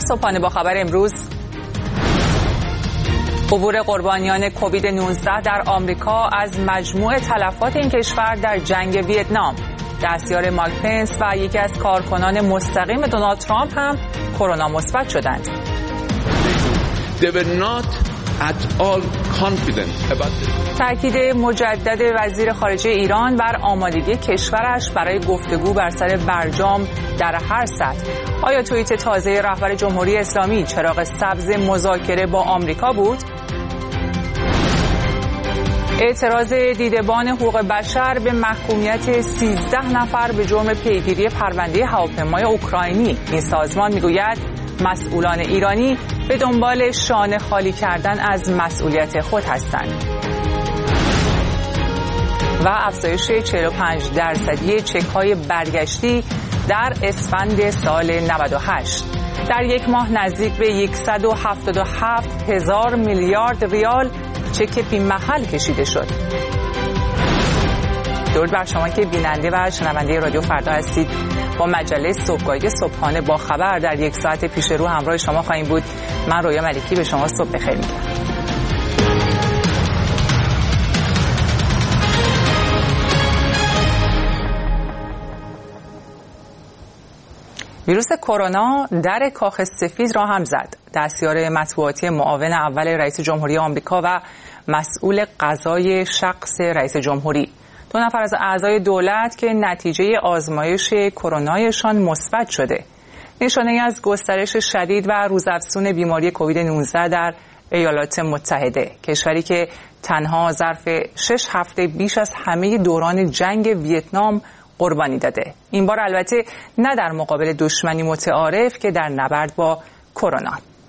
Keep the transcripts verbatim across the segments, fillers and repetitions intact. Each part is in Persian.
صبحانه با خبر امروز: عبور قربانیان کووید نوزده در آمریکا از مجموع تلفات این کشور در جنگ ویتنام. دستیار مایک پنس و یکی از کارکنان مستقیم دونالد ترامپ هم کرونا مثبت شدند. تأکید مجدد وزیر خارجه ایران بر آمادگی کشورش برای گفتگو بر سر برجام در هر سطح. آیا توییت تازه رهبر جمهوری اسلامی چراغ سبز مذاکره با آمریکا بود؟ اعتراض دیدبان حقوق بشر به محکومیت سیزده نفر به جرم پیگیری پرونده هواپیمای اوکراینی. این سازمان میگوید مسئولان ایرانی به دنبال شانه خالی کردن از مسئولیت خود هستند. و افزایش چهل و پنج درصدی چک‌های برگشتی در اسفند سال نود و هشت. در یک ماه نزدیک به صد و هفتاد و هفت هزار میلیارد ریال چک بی محل کشیده شد. درود بر شما که بیننده و شنونده رادیو فردا هستید. با مجله صبحگاهی صبحانه با خبر در یک ساعت پیش رو همراه شما خواهیم بود. من رویا ملکی به شما صبح بخیر میگم. ویروس کرونا در کاخ سفید را هم زد. دستیار مطبوعاتی معاون اول رئیس جمهوری آمریکا و مسئول قضای شخص رئیس جمهوری، دو نفر از اعضای دولت که نتیجه آزمایش کرونایشان مثبت شده، نشانه از گسترش شدید و روزافزون بیماری کووید نوزده در ایالات متحده، کشوری که تنها ظرف شش هفته بیش از همه دوران جنگ ویتنام قربانی داده. این بار البته نه در مقابل دشمنی متعارف که در نبرد با کرونا.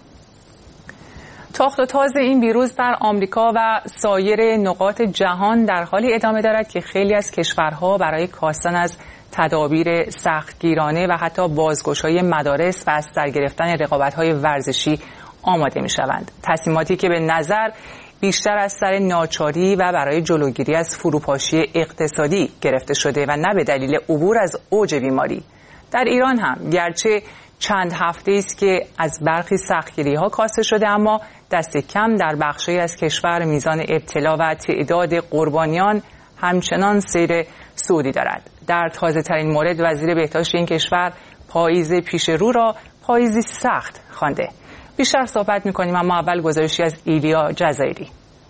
تاخت و تاز این ویروس در آمریکا و سایر نقاط جهان در حالی ادامه دارد که خیلی از کشورها برای کاستن از تدابیر سختگیرانه و حتی بازگشایی مدارس و از سر گرفتن رقابت‌های ورزشی آماده می‌شوند. تصمیماتی که به نظر بیشتر از سر ناچاری و برای جلوگیری از فروپاشی اقتصادی گرفته شده و نه به دلیل عبور از اوج بیماری. در ایران هم گرچه چند هفته است که از برخی سختگیری‌ها کاسته شده، اما دست کم در بخشی از کشور میزان ابتلا و تعداد قربانیان همچنان سیر صعودی دارد. در تازه‌ترین مورد وزیر بهداشت این کشور پاییز پیش رو را پاییزی سخت خوانده. بیشتر صحبت می‌کنیم، اما اول گزارشی از ایلیا جزایری.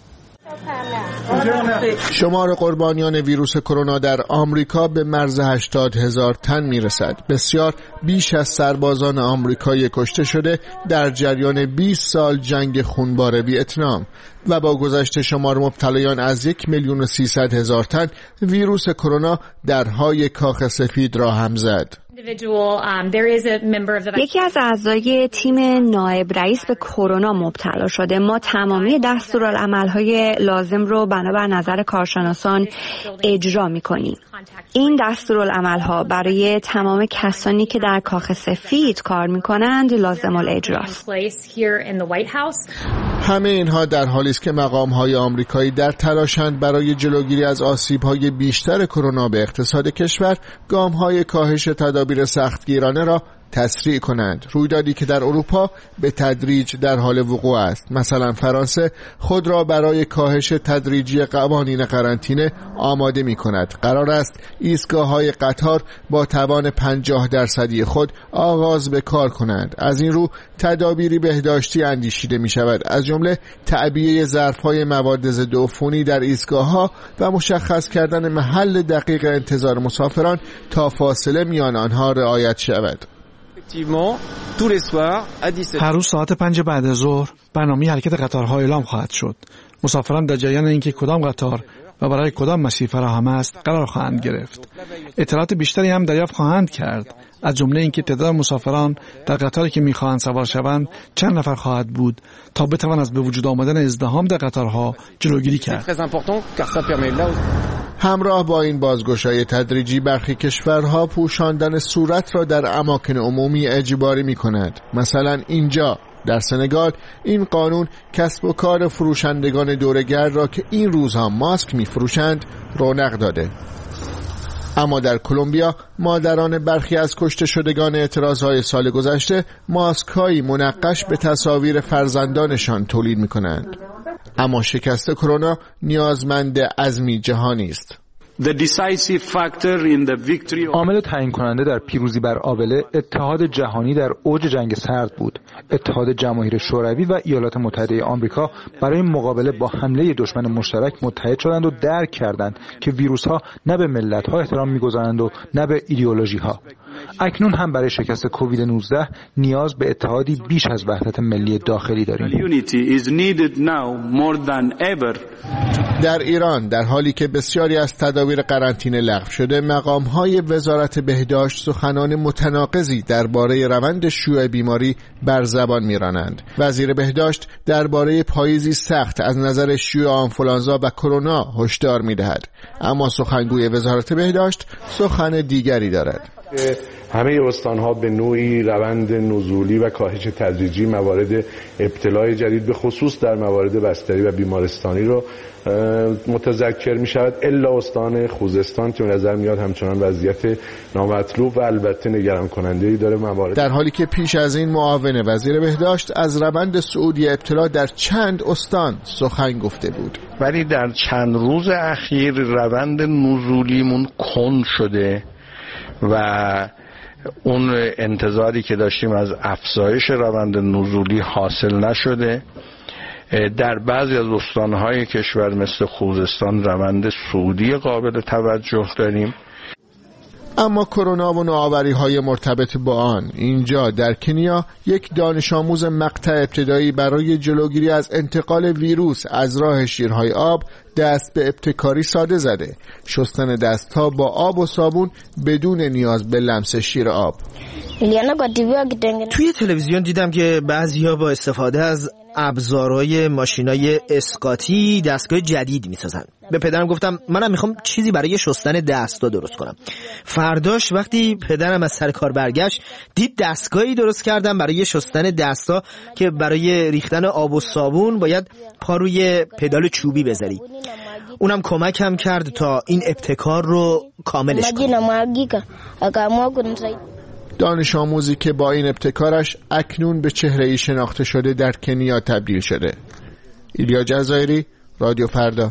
شمار قربانیان ویروس کرونا در آمریکا به مرز هشتاد هزار تن میرسد. بسیار بیش از سربازان آمریکایی کشته شده در جریان بیست سال جنگ خونبار ویتنام و با گذشت شمار مبتلایان از یک میلیون و سیصد هزار تن، ویروس کرونا درهای کاخ سفید را هم زد. یکی از اعضای تیم نایب رئیس به کرونا مبتلا شده. ما تمامی دستورالعمل‌های لازم رو بنابر نظر کارشناسان اجرا می‌کنیم. این دستورالعمل‌ها برای تمام کسانی که در کاخ سفید کار می‌کنند لازم الاجراست. همه اینها در حالی است که مقام‌های آمریکایی در تلاشند برای جلوگیری از آسیب‌های بیشتر کرونا به اقتصاد کشور گام‌های کاهش تدابیر سختگیرانه را تسریع کنند. رویدادی که در اروپا به تدریج در حال وقوع است. مثلا فرانسه خود را برای کاهش تدریجی قوانین قرنطینه آماده می کند. قرار است ایستگاه‌های قطار با توان پنجاه درصدی خود آغاز به کار کنند. از این رو تدابیری بهداشتی اندیشیده می شود، از جمله تعبیه ظرف‌های مواد ضد عفونی در ایستگاه‌ها و مشخص کردن محل دقیق انتظار مسافران تا فاصله میان آنها رعایت شود. هر روز ساعت پنج بعد از ظهر برنامه حرکت قطارها اعلام خواهد شد. مسافران در جریان اینکه کدام قطار و برای کدام مسیر فراهم است قرار خواهند گرفت. اطلاعات بیشتری هم دریافت خواهند کرد، از جمله اینکه تعداد مسافران در قطاری که می‌خواهند سوار شوند چند نفر خواهد بود تا بتوان از به وجود آمدن ازدحام در قطارها جلوگیری کرد. همراه با این بازگشایی تدریجی برخی کشورها پوشاندن صورت را در اماکن عمومی اجباری می‌کند. مثلا اینجا در سنگال این قانون کسب و کار فروشندگان دوره‌گرد را که این روزها ماسک می‌فروشند رونق داده. اما در کلمبیا مادران برخی از کشته شدگان اعتراضهای سال گذشته ماسک‌هایی منقش به تصاویر فرزندانشان تولید می‌کنند. اما شکست کرونا نیازمند عزمی جهانی است. عامل تعیین کننده در پیروزی بر آبله اتحاد جهانی در اوج جنگ سرد بود. اتحاد جماهیر شوروی و ایالات متحده آمریکا برای مقابله با حمله دشمن مشترک متحد شدند و درک کردند که ویروس‌ها نه به ملت‌ها احترام می‌گذارند و نه به ایدئولوژی‌ها. اکنون هم برای شکست کووید نوزده نیاز به اتحادی بیش از وحدت ملی داخلی داریم. در ایران در حالی که بسیاری از تدابیر قرنطینه لغو شده، مقام‌های وزارت بهداشت سخنان متناقضی درباره روند شیوع بیماری بر زبان می‌رانند. وزیر بهداشت درباره پاییزی سخت از نظر شیوع آنفولانزا و کرونا هشدار می‌دهد، اما سخنگوی وزارت بهداشت سخن دیگری دارد. همه استان‌ها به نوعی روند نزولی و کاهش تدریجی موارد ابتلای جدید به خصوص در موارد بستری و بیمارستانی رو متذکر می شود، الا استان خوزستان که به نظر میاد همچنان وضعیت نامطلوب و البته نگران کننده‌ای داره. موارد در حالی که پیش از این معاون وزیر بهداشت از روند صعودی ابتلا در چند استان سخن گفته بود، ولی در چند روز اخیر روند نزولیمون کند شده و اون انتظاری که داشتیم از افزایش روند نزولی حاصل نشده. در بعضی از استانهای کشور مثل خوزستان روند صعودی قابل توجه داریم. اما کرونا و نوآوری‌های مرتبط با آن، اینجا در کنیا یک دانش آموز مقطع ابتدایی برای جلوگیری از انتقال ویروس از راه شیرهای آب دست به ابتکاری ساده زده: شستن دست‌ها با آب و صابون بدون نیاز به لمس شیر آب. توی تلویزیون دیدم که بعضی‌ها با استفاده از ابزارهای ماشینای اسقاطی دستگاه جدید میسازن. به پدرم گفتم منم میخوام چیزی برای شستن دستا درست کنم. فرداش وقتی پدرم از سر کار برگشت دید دستگاهی درست کردم برای شستن دستا که برای ریختن آب و صابون باید پا روی پدال چوبی بذاری. اونم کمکم کرد تا این ابتکار رو کاملش کنم. دانش آموزی که با این ابتکارش اکنون به چهره‌ای شناخته شده در کنیا تبدیل شده. ایلیا جزایری، رادیو فردا.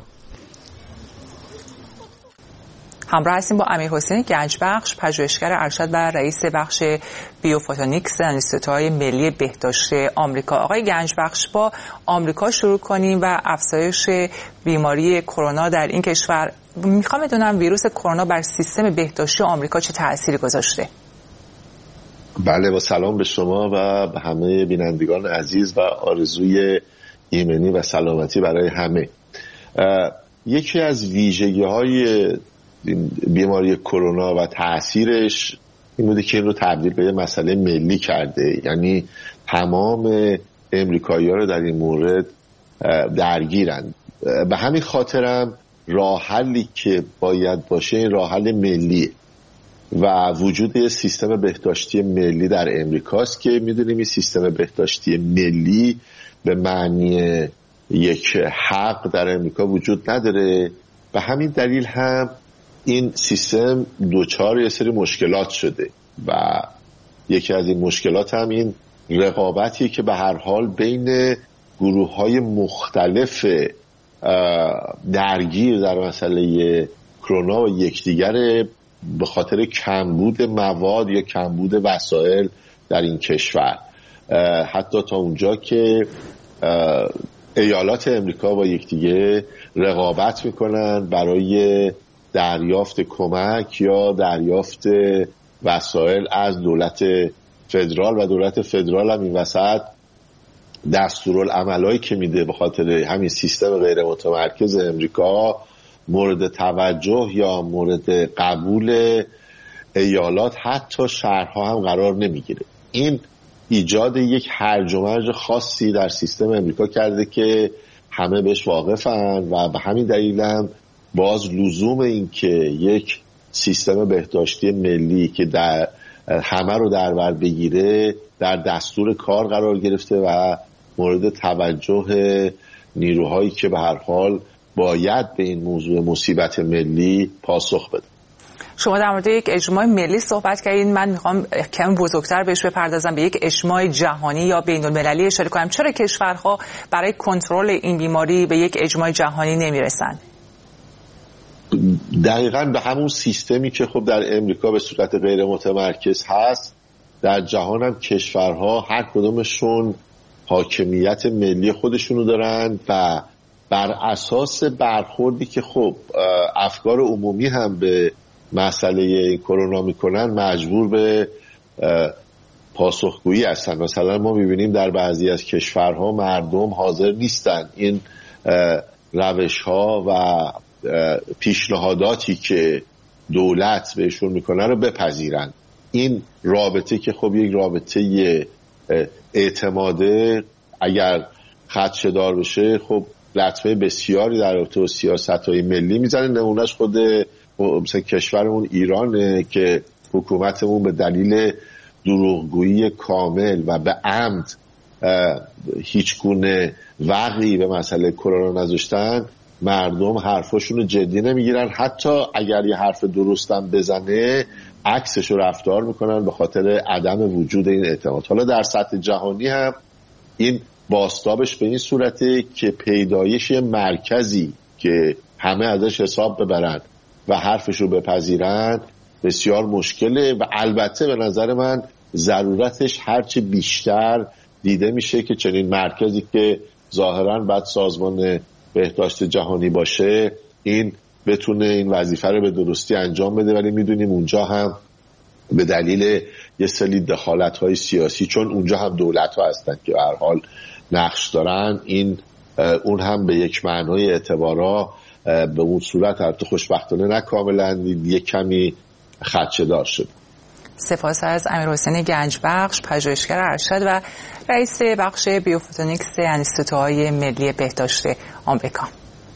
همراه هستیم با امیرحسین گنجبخش، پژوهشگر ارشد و رئیس بخش بیوفوتونیکس انستیتوهای ملی بهداشت آمریکا. آقای گنجبخش، با آمریکا شروع کنیم و افزایش بیماری کرونا در این کشور. میخوام بدونم ویروس کرونا بر سیستم بهداشتی آمریکا چه تأثیری گذاشته؟ بله، با سلام به شما و به همه بینندگان عزیز و آرزوی ایمنی و سلامتی برای همه. یکی از ویژگی‌های بیماری کرونا و تأثیرش این بوده که این رو تبدیل به یه مسئله ملی کرده، یعنی تمام امریکایی‌ها رو در این مورد درگیرن. به همین خاطرم راه حلی که باید باشه این راه حل ملیه و وجود یه سیستم بهداشتی ملی در امریکاست که میدونیم این سیستم بهداشتی ملی به معنی یک حق در امریکا وجود نداره. به همین دلیل هم این سیستم دوچار یه سری مشکلات شده و یکی از این مشکلات هم این رقابتی که به هر حال بین گروه‌های مختلف درگیر در مسئله کرونا و یکدیگر به خاطر کمبود مواد یا کمبود وسایل در این کشور، حتی تا اونجا که ایالات امریکا با یکدیگه رقابت میکنن برای دریافت کمک یا دریافت وسایل از دولت فدرال و دولت فدرال هم این وسط دستورالعملایی که میده به خاطر همین سیستم غیر متمرکز امریکا مورد توجه یا مورد قبول ایالات حتی شهرها هم قرار نمیگیره. این ایجاد یک هرج و مرج خاصی در سیستم امریکا کرده که همه بهش واقفن و به همین دلیل هم باز لزوم این که یک سیستم بهداشتی ملی که در همه رو در بر بگیره در دستور کار قرار گرفته و مورد توجه نیروهایی که به هر حال باید به این موضوع مصیبت ملی پاسخ بده. شما در مورد یک اجماع ملی صحبت کردید، من میخوام کمی بزرگتر بهش بپردازم، به یک اجماع جهانی یا بین‌المللی اشاره کنم. چرا کشورها برای کنترل این بیماری به یک اجماع جهانی نمیرسن؟ دقیقاً به همون سیستمی که خب در امریکا به صورت غیر متمرکز هست، در جهان هم کشورها هر کدومشون حاکمیت ملی خودشونو دارن و بر اساس برخوردی که خب افکار عمومی هم به مسئله کرونا میکنن مجبور به پاسخگویی هستن. مثلا ما میبینیم در بعضی از کشورها مردم حاضر نیستن این روش ها و پیشنهاداتی که دولت بهشون میکنه رو بپذیرن. این رابطه که خب یک رابطه اعتماده اگر خدشه‌دار بشه خب لطمه بسیاری در رابطه با سیاست‌های ملی میزنه. نمونهش خود مثلا کشورمون ایرانه که حکومتمون به دلیل دروغگویی کامل و به عمد هیچ گونه وقعی به مسئله کرونا نذاشتن، مردم حرفاشون رو جدی نمیگیرن. حتی اگر یه حرف درستم بزنه عکسش رو رفتار میکنن به خاطر عدم وجود این اعتماد. حالا در سطح جهانی هم این بازتابش به این صورته که پیدایش مرکزی که همه ازش حساب ببرن و حرفش رو بپذیرن بسیار مشکله و البته به نظر من ضرورتش هرچی بیشتر دیده میشه که چنین مرکزی که ظاهراً بعد سازمان بهداشت جهانی باشه این بتونه این وظیفه رو به درستی انجام بده، ولی میدونیم اونجا هم به دلیل یه سری دخالت‌های سیاسی، چون اونجا هم دولت‌ها هستن که به هر حال نقش دارن، این اون هم به یک معنای اعتبارا به اون صورت البته خوشبختانه نه کاملا یک کمی خدشه‌دار شد. سپاس از امیرحسین گنجبخش، پژوهشگر ارشد و رئیس بخش بیوفوتونیکس انستیتوهای ملی بهداشت آمریکا.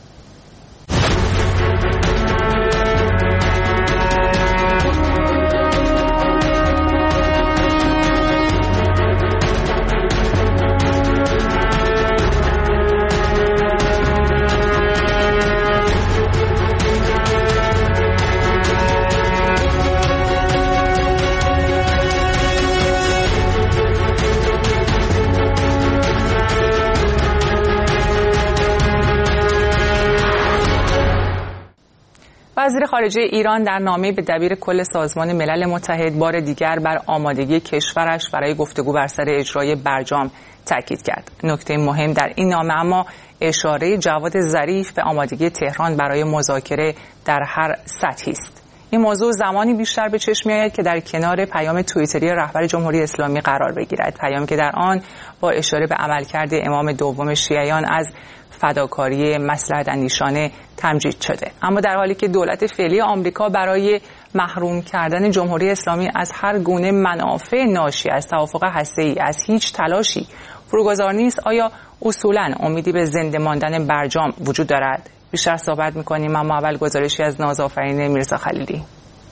وزیر خارجه ایران در نامه‌ای به دبیر کل سازمان ملل متحد بار دیگر بر آمادگی کشورش برای گفتگو بر سر اجرای برجام تاکید کرد. نکته مهم در این نامه اما اشاره جواد ظریف به آمادگی تهران برای مذاکره در هر سطحی است. این موضوع زمانی بیشتر به چشم می‌آید که در کنار پیام توییتری رهبر جمهوری اسلامی قرار بگیرد، پیامی که در آن با اشاره به عملکرد امام دوم شیعیان از فداکاری مصلحت اندیشانه تمجید شده. اما در حالی که دولت فعلی آمریکا برای محروم کردن جمهوری اسلامی از هر گونه منافع ناشی از توافق هسته‌ای از هیچ تلاشی فروگذار نیست، آیا اصولاً امیدی به زنده ماندن برجام وجود دارد؟ بیشتر صحبت می‌کنیم، اما اول گزارشی از نازآفرین میرزا خلیلی.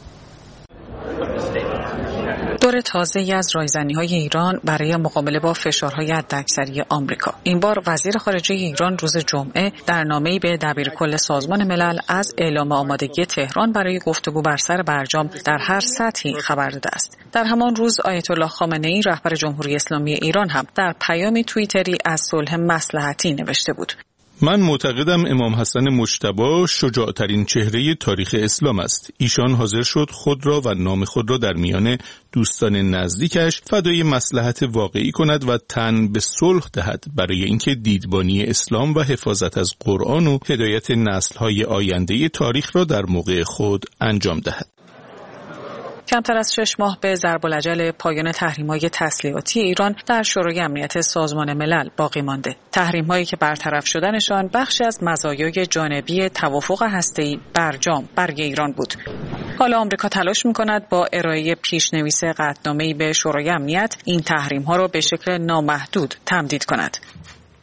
دور تازه‌ای از رایزنی‌های ایران برای مقابله با فشارهای حداکثری آمریکا. این بار وزیر خارجه ایران روز جمعه در نامه‌ای به دبیرکل سازمان ملل از اعلام آمادگی تهران برای گفتگو بر سر برجام در هر سطحی خبر داده است. در همان روز آیت الله خامنه‌ای رهبر جمهوری اسلامی ایران هم در پیامی توییتری از صلح مصلحتی نوشته بود: من معتقدم امام حسن مجتبی شجاعترین چهره تاریخ اسلام است. ایشان حاضر شد خود را و نام خود را در میان دوستان نزدیکش فدای مصلحت واقعی کند و تن به صلح دهد برای اینکه دیدبانی اسلام و حفاظت از قرآن و هدایت نسل‌های آینده تاریخ را در موقع خود انجام دهد. کمتر از شش ماه به ضرب العجل پایان تحریم‌های تسلیحاتی ایران در شورای امنیت سازمان ملل باقی مانده. تحریم‌هایی که برطرف شدنشان بخشی از مزایای جانبی توافق هسته‌ای برجام برای ایران بود. حالا آمریکا تلاش می‌کند با ارائه پیشنویس قطعنامه‌ای به شورای امنیت این تحریم‌ها را به شکل نامحدود تمدید کند.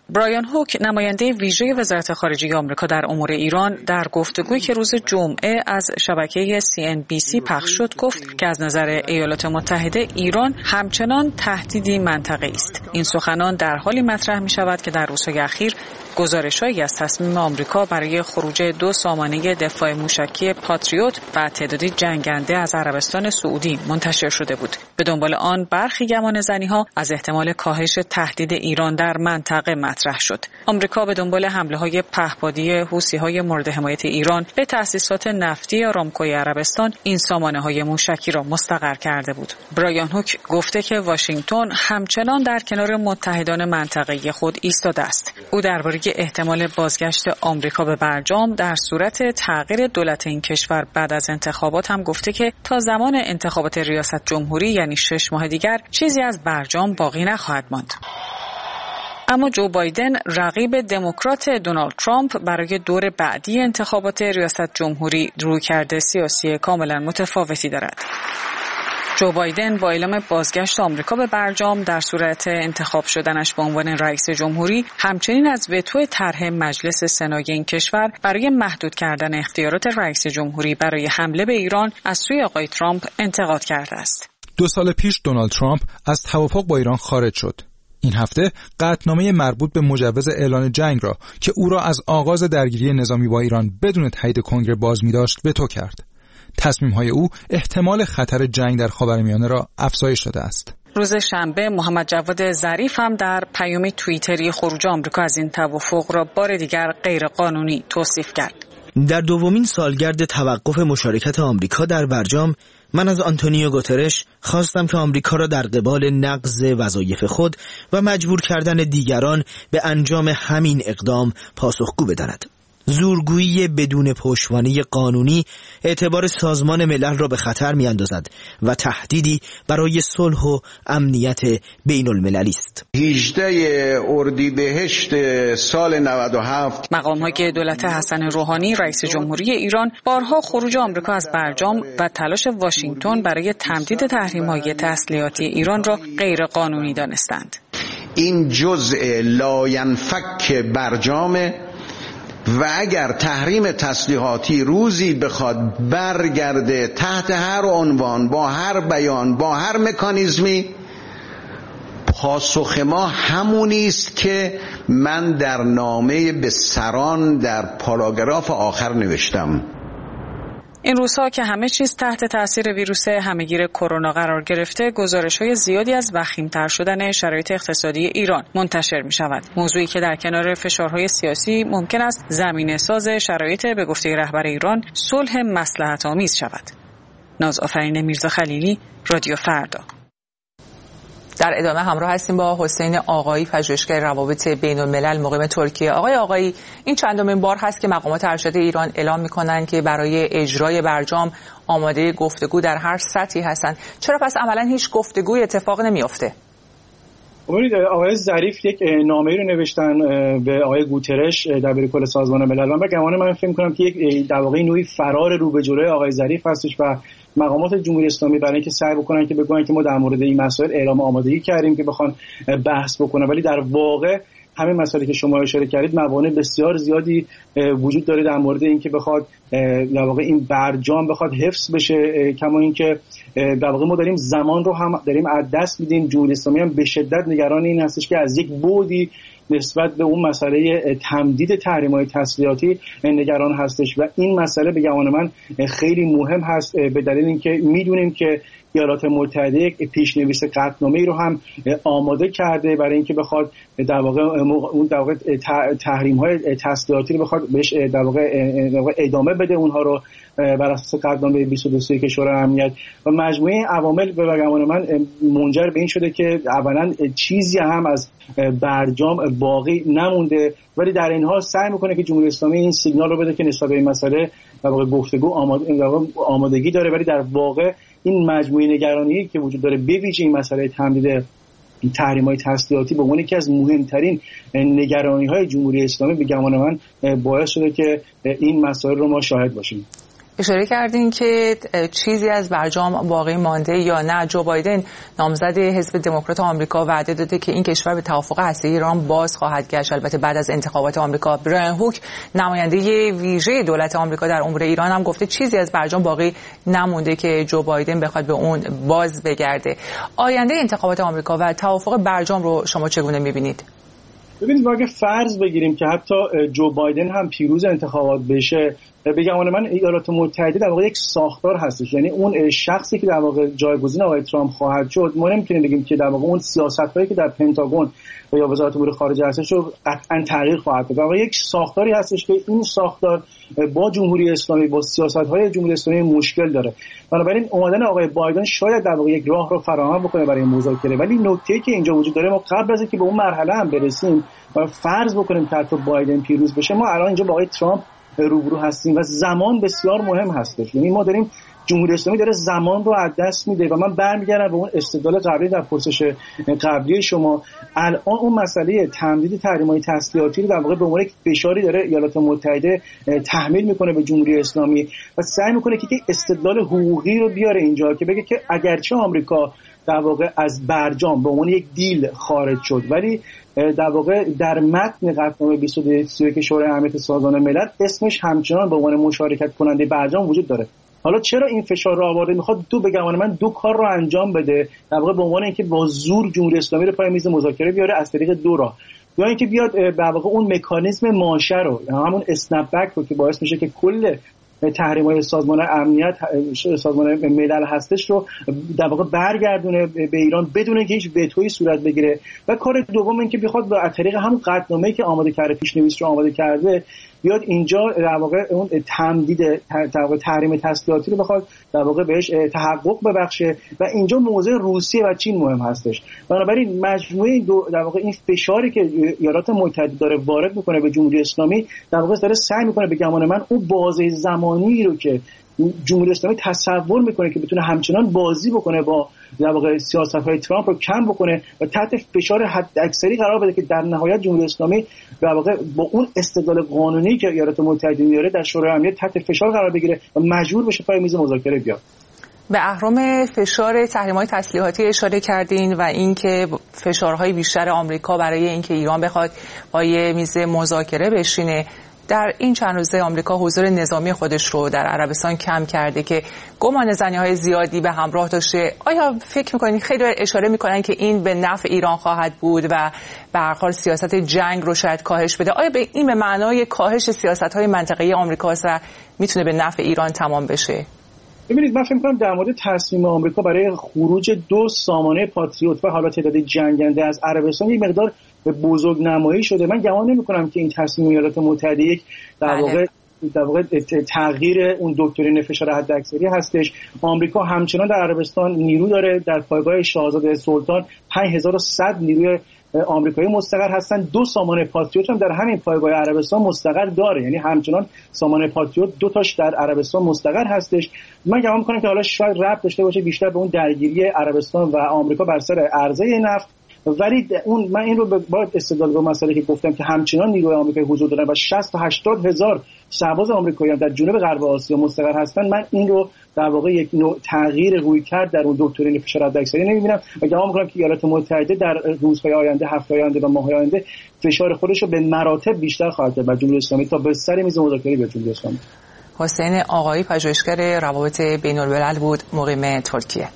برایان هوک نماینده ویژه وزارت خارجه آمریکا در امور ایران در گفتگویی که روز جمعه از شبکه سی ان بی سی پخش شد گفت که از نظر ایالات متحده ایران همچنان تهدیدی منطقه‌ای است. این سخنان در حالی مطرح می شود که در روزهای اخیر گزارش‌هایی از تصمیم آمریکا برای خروج دو سامانه دفاع موشکی پاتریوت و تعدادی جنگنده از عربستان سعودی منتشر شده بود. به دنبال آن برخی گمانه‌زنی‌ها از احتمال کاهش تهدید ایران در منطقه مطرح شد. آمریکا به دنبال حمله‌های پهپادی حوثی‌های مورد حمایت ایران به تأسیسات نفتی آرامکوی عربستان این سامانه‌های موشکی را مستقر کرده بود. برایان هوک گفته که واشنگتن همچنان در کنار متحدان منطقه‌ای خود ایستاده است. او درباره احتمال بازگشت آمریکا به برجام در صورت تغییر دولت این کشور بعد از انتخابات هم گفته که تا زمان انتخابات ریاست جمهوری یعنی شش ماه دیگر چیزی از برجام باقی نخواهد ماند. اما جو بایدن رقیب دموکرات دونالد ترامپ برای دور بعدی انتخابات ریاست جمهوری رویکرد سیاسی کاملا متفاوتی دارد. جو بایدن با اعلام بازگشت آمریکا به برجام در صورت انتخاب شدنش به عنوان رئیس جمهوری همچنین از وتو طرح مجلس سنای این کشور برای محدود کردن اختیارات رئیس جمهوری برای حمله به ایران از سوی آقای ترامپ انتقاد کرده است. دو سال پیش دونالد ترامپ از توافق با ایران خارج شد. این هفته قطعنامه مربوط به مجوز اعلان جنگ را که او را از آغاز درگیری نظامی با ایران بدون تایید کنگره باز می‌داشت وتو کرد. تصمیم‌های او احتمال خطر جنگ در خاورمیانه را افزایش داده است. روز شنبه محمد جواد ظریف هم در پیام توییتری خروج آمریکا از این توافق را بار دیگر غیرقانونی توصیف کرد. در دومین سالگرد توقف مشارکت آمریکا در برجام من از آنتونیو گوترش خواستم که آمریکا را در قبال نقض وظایف خود و مجبور کردن دیگران به انجام همین اقدام پاسخگو بداند. زورگویی بدون پشتوانه قانونی اعتبار سازمان ملل را به خطر می‌اندازد و تهدیدی برای صلح و امنیت بین المللی است. هجده اردیبهشت سال نود و هفت مقام‌های دولت حسن روحانی رئیس جمهوری ایران بارها خروج آمریکا از برجام و تلاش واشنگتن برای تمدید تحریم‌های تسلیحاتی ایران را غیرقانونی دانستند. این جزء لاینفک برجام و اگر تحریم تسلیحاتی روزی بخواد برگرده تحت هر عنوان با هر بیان با هر مکانیزمی، پاسخ ما همونی است که من در نامه به سران در پاراگراف آخر نوشتم. این روزها که همه چیز تحت تاثیر ویروس همهگیر کرونا قرار گرفته، گزارش‌های زیادی از وخیم‌تر شدن شرایط اقتصادی ایران منتشر می‌شود. موضوعی که در کنار فشارهای سیاسی ممکن است زمینه‌ساز شرایط به گفته رهبر ایران صلح مصلحت‌آمیز شود. نازآفرین میرزا خلیلی، رادیو فردا. در ادامه همراه هستیم با حسین آقایی، پژوهشگر روابط بین الملل مقیم ترکیه. آقای آقایی، این چندمین بار هست که مقامات ارشد ایران اعلام می‌کنند که برای اجرای برجام آماده گفتگو در هر سطحی هستند. چرا پس عملاً هیچ گفتگوی اتفاق نمی‌افته؟ ببینید آقای ظریف یک نامه‌ای رو نوشتن به آقای گوترش دبیرکل سازمان ملل. من به گمان من فکر می‌کنم که یک در واقع نوعی فرار رو به جلوی آقای ظریف هستش و مقامات جمهوری اسلامی برای اینکه سعی بکنن که بگن که ما در مورد این مسائل اعلام آمادگی کردیم که بخوان بحث بکنن، ولی در واقع همین مسائلی که شما اشاره کردید موانع بسیار زیادی وجود داره در مورد اینکه بخواد در واقع این برجام بخواد حفظ بشه، کما اینکه در واقع ما داریم زمان رو هم داریم از دست میدیم. جمهوری اسلامی هم به شدت نگران این هستش که از یک بعدی نسبت به اون مسئله تمدید تحریم‌های تسلیحاتی نگران هستش و این مسئله به گمان من خیلی مهم هست به دلیل اینکه میدونیم که ایالات متحده یک پیش‌نویس قطعنامه‌ای رو هم آماده کرده برای اینکه بخواد در واقع اون در واقع تحریم‌های تسلیحاتی رو بخواد بهش در واقع ادامه بده، اونها رو بر اساس قطعنامه بیست و دو که شورای امنیت و مجموعه عوامل به گمان من منجر به این شده که اولا چیزی هم از برجام باقی نمونده، ولی در این حال سعی میکنه که جمهوری اسلامی این سیگنال رو بده که نسبت به این مسئله در واقع گفتگو آمادگی داره، ولی در واقع این مجموعه نگرانی که وجود داره به ویژه این مسئله تمدید تحریم‌های تسلیحاتی به عنوان یکی از مهمترین نگرانی‌های جمهوری اسلامی به گمان من باعث شده که این مسائل رو ما شاهد باشیم. اشاره کردین که چیزی از برجام باقی مانده یا نه. جو بایدن نامزد حزب دموکرات آمریکا وعده داده که این کشور به توافق هسته‌ای ایران باز خواهد گشت، البته بعد از انتخابات آمریکا. برایان هوک نماینده ویژه دولت آمریکا در امور ایران هم گفته چیزی از برجام باقی نمونده که جو بایدن بخواد به اون باز بگرده. آینده انتخابات آمریکا و توافق برجام رو شما چگونه می‌بینید؟ ببینید، اگه فرض بگیریم که حتی جو بایدن هم پیروز انتخابات بشه، بگم من ایالات متحده در واقع یک ساختار هستش، یعنی اون شخصی که در واقع جایگزین آقای ترامپ خواهد شد، ما نمیتونیم بگیم که در واقع اون سیاست‌هایی که در پنتاگون یا وزارت امور خارجه هستش رو قطعاً تغییر خواهد داد. در واقع یک ساختاری هستش که این ساختار با جمهوری اسلامی، با سیاست‌های جمهوری اسلامی مشکل داره. بنابراین اومدن آقای بایدن شاید در واقع یک راه رو فراهم بکنه برای مذاکره. ولی نکته‌ای که اینجا وجود داره، ما قبل از اینکه به اون مرحله هم برسیم و فرض بکنیم که حتی بایدن پیروز بشه، ما الان اینجا با آقای ترامپ روبرو هستیم و زمان بسیار مهم هستش. یعنی ما داریم جمهوری اسلامی داره زمان رو از دست میده و من برمیگردم به اون استدلال قبلی در پرسش قبلی شما. الان اون مسئله تمدید تحریم‌های تسلیحاتی رو در واقع به عنوان یک فشاری داره ایالات متحده تحمیل میکنه به جمهوری اسلامی و سعی میکنه که استدلال حقوقی رو بیاره اینجا که بگه که اگرچه آمریکا در واقع از برجام به عنوان یک دیل خارج شد، ولی در واقع در متن قطعنامه بیست و دو که شورای امنیت سازمان ملل اسمش همچنان به عنوان مشارکت کننده برجام وجود داره. حالا چرا این فشار رو آورده؟ میخواد دو بگمان من دو کار رو انجام بده، در واقع به عنوان اینکه با زور جمهوری اسلامی رو پای میز مذاکره بیاره از طریق دو راه، یا اینکه بیاد در واقع اون مکانیزم ماشه رو، همون اسنپ بک رو که باعث میشه که کل تحریم‌های سازمان امنیت سازمان ملل هستش رو در واقع برگردونه به ایران بدون اینکه هیچ وتویی صورت بگیره. و کار دوم این که بخواد با طریق همون قطعنامه‌ای که آماده کرده، پیش‌نویس رو آماده کرده، بیاد اینجا در واقع اون تمدید در واقع تحریم تسلیحاتی رو بخواد در واقع بهش تحقق ببخشه و اینجا موضع روسیه و چین مهم هستش. بنابراین مجموعه دو در واقع این فشاری که ایالات متحده داره وارد میکنه به جمهوری اسلامی، در واقع داره سعی میکنه به گمان من اون بازه زمانی رو که جمهوری اسلامی تصور میکنه که بتونه همچنان بازی بکنه با در واقع سیاست‌های ترامپ رو کم بکنه و تحت فشار حد اکثری قرار بده که در نهایت جمهوری اسلامی در واقع با اون استدلال قانونی که ایالات متحده میاره در شورای امنیت تحت فشار قرار بگیره و مجبور بشه پای میز مذاکره بیاد. به اهرم فشار تحریم‌های تسلیحاتی اشاره کردین و اینکه فشارهای بیشتر آمریکا برای اینکه ایران بخواد پای میز مذاکره بشینه. در این چند روزه آمریکا حضور نظامی خودش رو در عربستان کم کرده که گمان زنی‌های زیادی به همراه داشته. آیا فکر می‌کنید خیلی اشاره می‌کنن که این به نفع ایران خواهد بود و به هر حال سیاست جنگ رو شاید کاهش بده؟ آیا به این به معنای کاهش سیاست‌های منطقه‌ای آمریکاست و میتونه به نفع ایران تمام بشه؟ ببینید، من فکر می‌کنم در مورد تصمیم آمریکا برای خروج دو سامانه پاتریوت و حالا تعداد جنگنده از عربستان یک مقدار بزرگ نمایی شده. من گمان نمی‌کنم که این تصمیم ایالات متحده یک در واقع در واقع تغییر اون دکترین فشار حداکثری هستش. آمریکا همچنان در عربستان نیرو داره. در پایگاه شاهزاده سلطان پنج هزار و صد نیروی آمریکایی مستقر هستن. دو سامانه پاتریوت هم در همین پایگاه عربستان مستقر داره، یعنی همچنان سامانه پاتریوت دو تاش در عربستان مستقر هستش. من گمان می‌کنم که حالا شاید ربط داشته باشه بیشتر به اون درگیری عربستان و آمریکا بر سر عرضه نفت، ولی اون من این رو با استدلال به مسئله که گفتم که همچنان نیروی آمریکایی حضور دارن و شصت تا هشتاد هزار سرباز آمریکایی هم در جنوب غرب آسیا مستقر هستن، من این رو در واقع یک نوع تغییر رویکرد در اون دکترین فشار حداکثری نمی‌بینم و گمان می‌کنم که ایالات متحده در روزهای آینده، هفته‌های آینده و ماه‌های آینده فشار خودش رو به مراتب بیشتر خواهد کرد بر جمهوری اسلامی تا به سر میز مذاکره بیاد جمهوری اسلامی. حسین آقایی، پژوهشگر روابط بین‌الملل بود، مقیم ترکیه.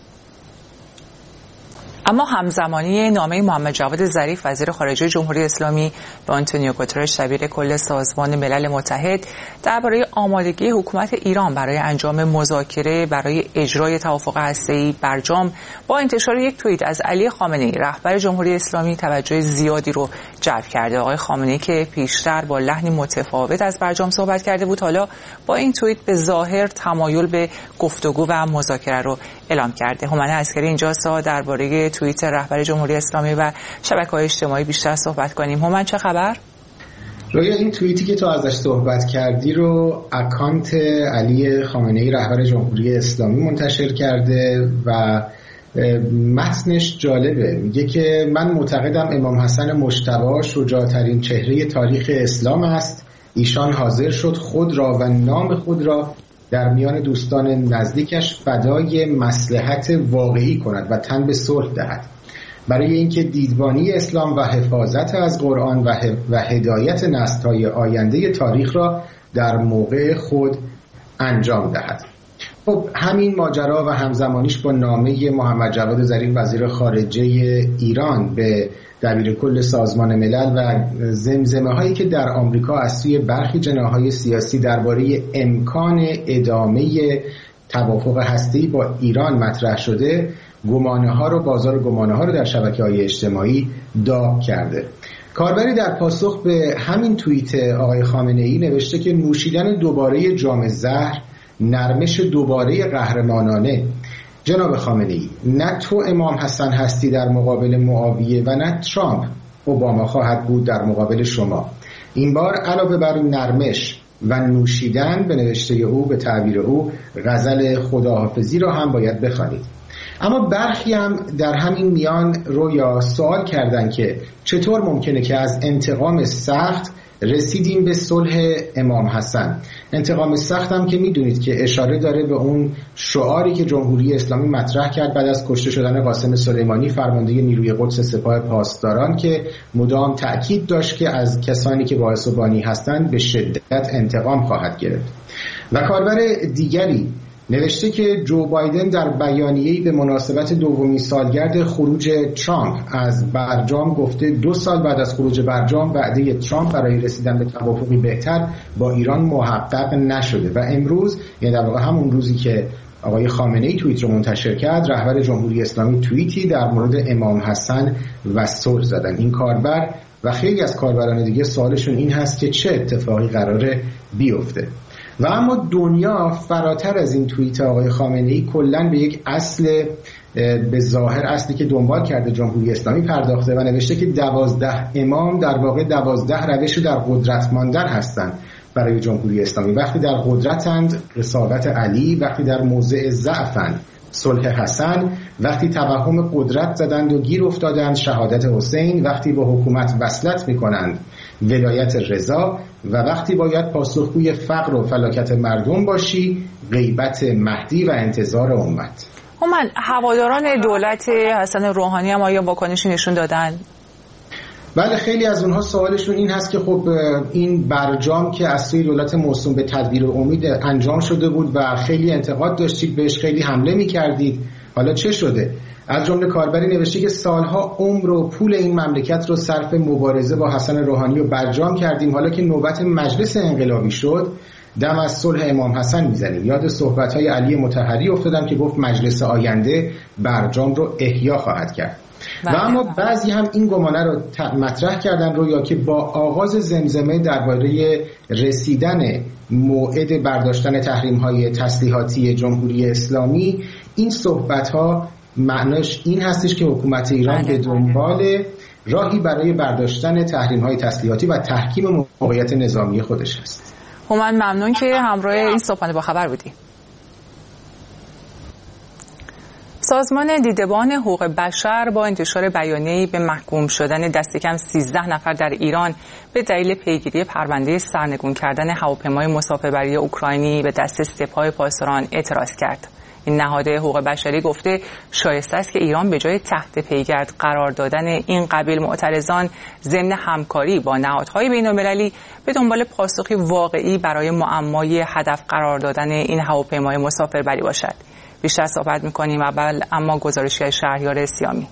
اما همزمانی نامه محمد جواد ظریف وزیر خارجه جمهوری اسلامی به آنتونیو گوترش دبیر کل سازمان ملل متحد درباره آمادگی حکومت ایران برای انجام مذاکره برای اجرای توافق هسته‌ای برجام با انتشار یک توییت از علی خامنه‌ای رهبر جمهوری اسلامی توجه زیادی رو جلب کرده. آقای خامنه‌ای که پیشتر با لحنی متفاوت از برجام صحبت کرده بود، حالا با این توییت به ظاهر تمایل به گفتگو و مذاکره رو اعلام کرده. هومن عسکری اینجاست تا درباره توییت رهبر جمهوری اسلامی و شبکه‌های اجتماعی بیشتر صحبت کنیم. هومن، چه خبر؟ رویا، این توییتی که تو ازش صحبت کردی رو اکانت علی خامنه‌ای رهبر جمهوری اسلامی منتشر کرده و متنش جالبه. میگه که من معتقدم امام حسن مجتبی شجاع‌ترین چهره تاریخ اسلام است. ایشان حاضر شد خود را و نام خود را در میان دوستان نزدیکش فدای مصلحت واقعی کند و تن به صلح دهد، برای اینکه دیدبانی اسلام و حفاظت از قرآن و, و هدایت نسل‌های آینده تاریخ را در موقع خود انجام دهد. خب همین ماجرا و همزمانیش با نامه محمد جواد ظریف وزیر خارجه ایران به دبیرکل سازمان ملل و زمزمه هایی که در آمریکا از سوی برخی جناح‌های سیاسی درباره امکان ادامه توافق هسته‌ای با ایران مطرح شده، گمانه ها رو بازار گمانه ها رو در شبکه‌های اجتماعی داغ کرده. کاربری در پاسخ به همین توییت آقای خامنه‌ای نوشته که نوشیدن دوباره جام زهر نرمش دوباره قهرمانانه. جناب خامنه‌ای، نه تو امام حسن هستی در مقابل معاویه و نه ترامپ اوباما خواهد بود در مقابل شما. این بار علاوه بر نرمش و نوشیدن، به نوشته او، به تعبیر او، غزل خداحافظی را هم باید بخوانید. اما برخی هم در همین میان رویا سوال کردن که چطور ممکنه که از انتقام سخت رسیدیم به صلح امام حسن. انتقام سخت هم که میدونید که اشاره داره به اون شعاری که جمهوری اسلامی مطرح کرد بعد از کشته شدن قاسم سلیمانی فرمانده نیروی قدس سپاه پاسداران، که مدام تأکید داشت که از کسانی که باعث و بانی هستند به شدت انتقام خواهد گرفت. و کاربر دیگری نوشته که جو بایدن در بیانیه‌ای به مناسبت دومین سالگرد خروج ترامپ از برجام گفته دو سال بعد از خروج برجام وعده ترامپ برای رسیدن به توافقی بهتر با ایران محقق نشده و امروز، یعنی در واقع همون روزی که آقای خامنه‌ای توییت رو منتشر کرد، رهبر جمهوری اسلامی توییتی در مورد امام حسن و صلح زدن. این کاربر و خیلی از کاربران دیگه سوالشون این هست که چه اتفاقی قراره بیفته. و اما دنیا فراتر از این توییت آقای خامنه‌ای کلاً به یک اصل به ظاهر اصلی که دنبال کرده جمهوری اسلامی پرداخته و نوشته که دوازده امام در واقع دوازده روش در قدرت ماندن هستند برای جمهوری اسلامی. وقتی در قدرتند رسالت علی، وقتی در موضع ضعفند صلح حسن، وقتی توهم قدرت زدند و گیر افتادند شهادت حسین، وقتی با حکومت وصلت میکنند ولایت رضا، و وقتی باید پاسخگوی فقر و فلاکت مردم باشی غیبت مهدی و انتظار امت. من هواداران دولت حسن روحانی هم آیا واکنشی نشون دادن؟ بله، خیلی از اونها سوالشون این هست که خب این برجام که از سوی دولت موسوم به تدبیر امید انجام شده بود و خیلی انتقاد داشتید بهش، خیلی حمله می‌کردید، حالا چه شده؟ از جمله کاربری نوشته که سالها عمر و پول این مملکت رو صرف مبارزه با حسن روحانی و برجام کردیم، حالا که نوبت مجلس انقلابی شد دم از صلح امام حسن میزنیم. یاد صحبت‌های علی مطهری افتادم که گفت مجلس آینده برجام رو احیا خواهد کرد. و اما بعضی هم این گمانه رو مطرح کردن رو یا که با آغاز زمزمه درباره رسیدن موعد برداشتن تحریم‌های تسلیحاتی جمهوری اسلامی، این صحبت‌ها معناش این هستش که حکومت ایران به دنبال راهی برای برداشتن تحریم‌های تسلیحاتی و تحکیم موقعیت نظامی خودش هست. من ممنون که همراه این صحبت با خبر بودی. سازمان دیدبان حقوق بشر با انتشار بیانیه‌ای به محکوم شدن دست کم سیزده نفر در ایران به دلیل پیگیری پرونده سرنگون کردن هواپیمای مسافربری اوکراینی به دست سپاه پاسداران اعتراض کرد. این نهاد حقوق بشری گفته شایسته است که ایران به جای تحت پیگرد قرار دادن این قبیل معترضان ضمن همکاری با نهادهای بین‌المللی به دنبال پاسخی واقعی برای معمای هدف قرار دادن این هواپیمای مسافربری باشد. بیشتر صحبت می‌کنیم اول اما گزارشگر شهریار سیامی.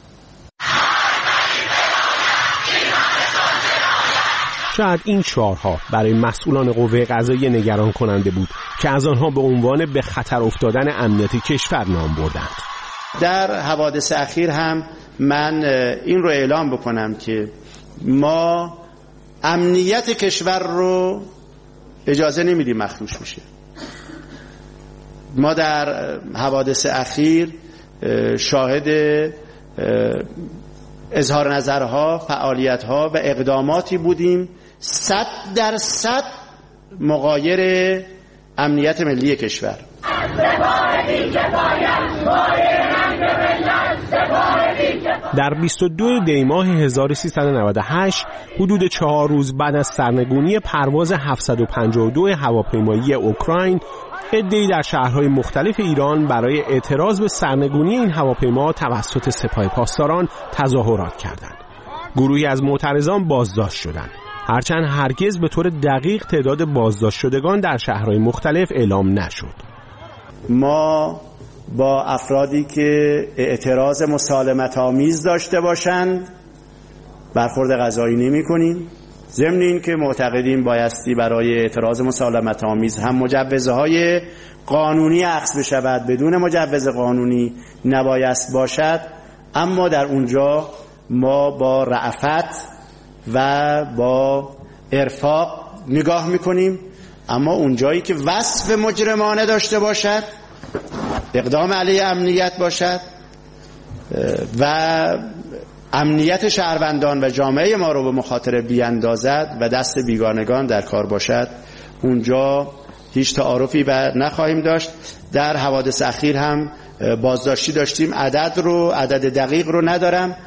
شاید این شعارها برای مسئولان قوه قضاییه نگران کننده بود که از آنها به عنوان به خطر افتادن امنیت کشور نام بردند. در حوادث اخیر هم من این رو اعلام بکنم که ما امنیت کشور رو اجازه نمیدیم مخدوش بشه. ما در حوادث اخیر شاهد اظهار نظرها، فعالیتها و اقداماتی بودیم صد درصد مغایر امنیت ملی کشور. در بیست و دو دی ماه هزار و سیصد و نود و هشت حدود چهار روز بعد از سرنگونی پرواز هفتصد و پنجاه و دو هواپیمایی اوکراین عده‌ای در شهرهای مختلف ایران برای اعتراض به سرنگونی این هواپیما توسط سپاه پاسداران تظاهرات کردند. گروهی از معترضان بازداشت شدند. هرچند هرگز به طور دقیق تعداد بازداشت شدگان در شهرهای مختلف اعلام نشد. ما با افرادی که اعتراض مسالمت آمیز داشته باشند برخورد قضایی نمی کنیم. ضمن این که معتقدیم بایستی برای اعتراض مسالمت آمیز هم مجوزهای قانونی اخذ بشود، بدون مجوز قانونی نبایست باشد، اما در اونجا ما با رأفت و با ارفاق نگاه میکنیم. اما اونجایی که وصف مجرمانه داشته باشد، اقدام علیه امنیت باشد و امنیت شهروندان و جامعه ما رو به مخاطره بیاندازد و دست بیگانگان در کار باشد، اونجا هیچ تعارفی بر نخواهیم داشت. در حوادث اخیر هم بازداشتی داشتیم. عدد رو عدد دقیق رو ندارم.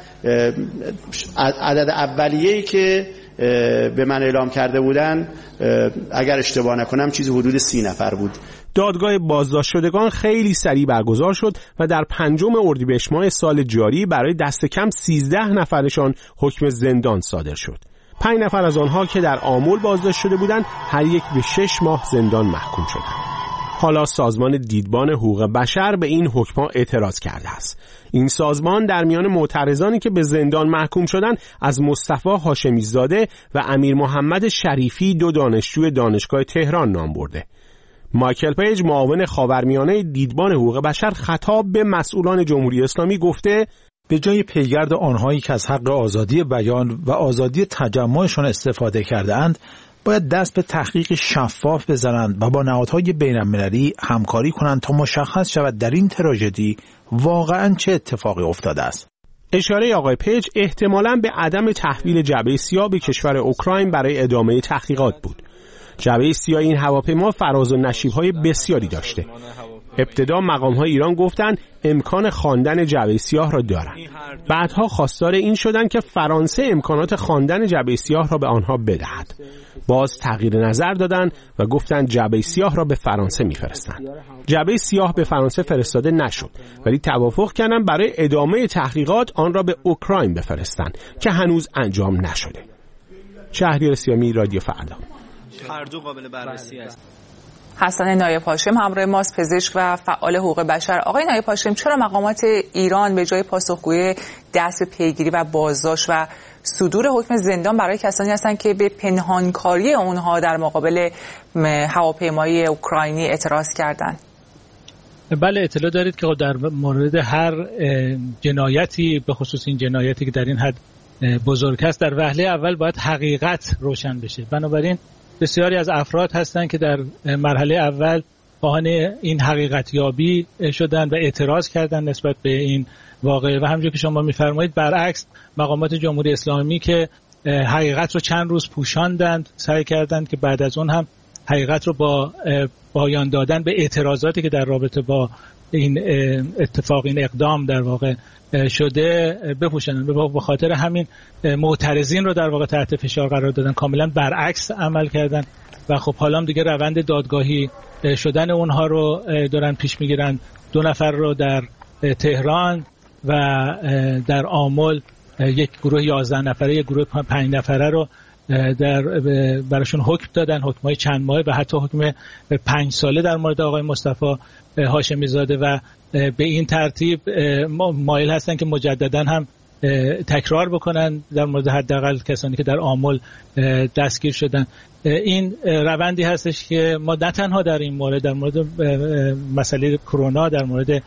عدد اولیه‌ای که به من اعلام کرده بودن اگر اشتباه نکنم چیزی حدود سی نفر بود. دادگاه بازداشت شدگان خیلی سریع برگزار شد و در پنجم اردیبهشت ماه سال جاری برای دست کم سیزده نفرشان حکم زندان صادر شد. پنج نفر از آنها که در آمل بازداشت شده بودند هر یک به شش ماه زندان محکوم شدند. حالا سازمان دیدبان حقوق بشر به این حکم‌ها اعتراض کرده است. این سازمان در میان معترضانی که به زندان محکوم شدند از مصطفی هاشمی زاده و امیر محمد شریفی، دو دانشجوی دانشگاه تهران، نام برده. مایکل پیج، معاون خاورمیانه دیدبان حقوق بشر، خطاب به مسئولان جمهوری اسلامی گفته: به جای پیگرد آنهایی که از حق آزادی بیان و آزادی تجمعشان استفاده کرده اند، باید دست به تحقیق شفاف بزنند و با نهادهای بین‌المللی همکاری کنند تا مشخص شود در این تراژدی واقعاً چه اتفاقی افتاده است. اشاره آقای پیج احتمالاً به عدم تحویل جعبه سیاه به کشور اوکراین برای ادامه تحقیقات بود. جعبه سیاه این هواپیما فراز و نشیب‌های بسیاری داشته. ابتدا مقام‌های ایران گفتند امکان خواندن جعبه سیاه را دارند. بعدها خواستار این شدند که فرانسه امکانات خواندن جعبه سیاه را به آنها بدهد. باز تغییر نظر دادند و گفتند جعبه سیاه را به فرانسه می‌فرستند. جعبه سیاه به فرانسه فرستاده نشد، ولی توافق کردند برای ادامه تحقیقات آن را به اوکراین بفرستند که هنوز انجام نشده. شهریار سیامی، رادیو فردا. هر دو قابل بررسی است. حسن نایب هاشم همراه ماست، پزشک و فعال حقوق بشر. آقای نایب هاشم، چرا مقامات ایران به جای پاسخگویی دست پیگیری و بازداشت و صدور حکم زندان برای کسانی هستند که به پنهانکاری اونها در مقابل هواپیمای اوکراینی اعتراض کردند؟ بله، اطلاع دارید که در مورد هر جنایتی، به خصوص این جنایتی که در این حد بزرگ است، در وهله اول باید حقیقت روشن بشه. بنابراین بسیاری از افراد هستند که در مرحله اول خواهان این حقیقت یابی شدن و اعتراض کردن نسبت به این واقعه و همونجور که شما می‌فرمایید برعکس مقامات جمهوری اسلامی که حقیقت رو چند روز پوشاندند، سعی کردند که بعد از اون هم حقیقت رو با پایان دادن به اعتراضاتی که در رابطه با این اتفاق، این اقدام در واقع شده بپوشنن. به خاطر همین معترضین رو در واقع تحت فشار قرار دادن، کاملا برعکس عمل کردن و خب حالا هم دیگه روند دادگاهی شدن اونها رو دارن پیش میگیرن. دو نفر رو در تهران و در آمل یک گروه یازده نفره، یک گروه پنج نفره رو در براشون حکم دادن، حکمای چند ماهه و حتی حکم پنج ساله در مورد آقای مصطفی هاشمی زاده و به این ترتیب مایل هستن که مجددا هم تکرار بکنن در مورد حداقل کسانی که در آمل دستگیر شدن. این روندی هستش که ما نه تنها در این مورد، در مورد مسئله کرونا، در مورد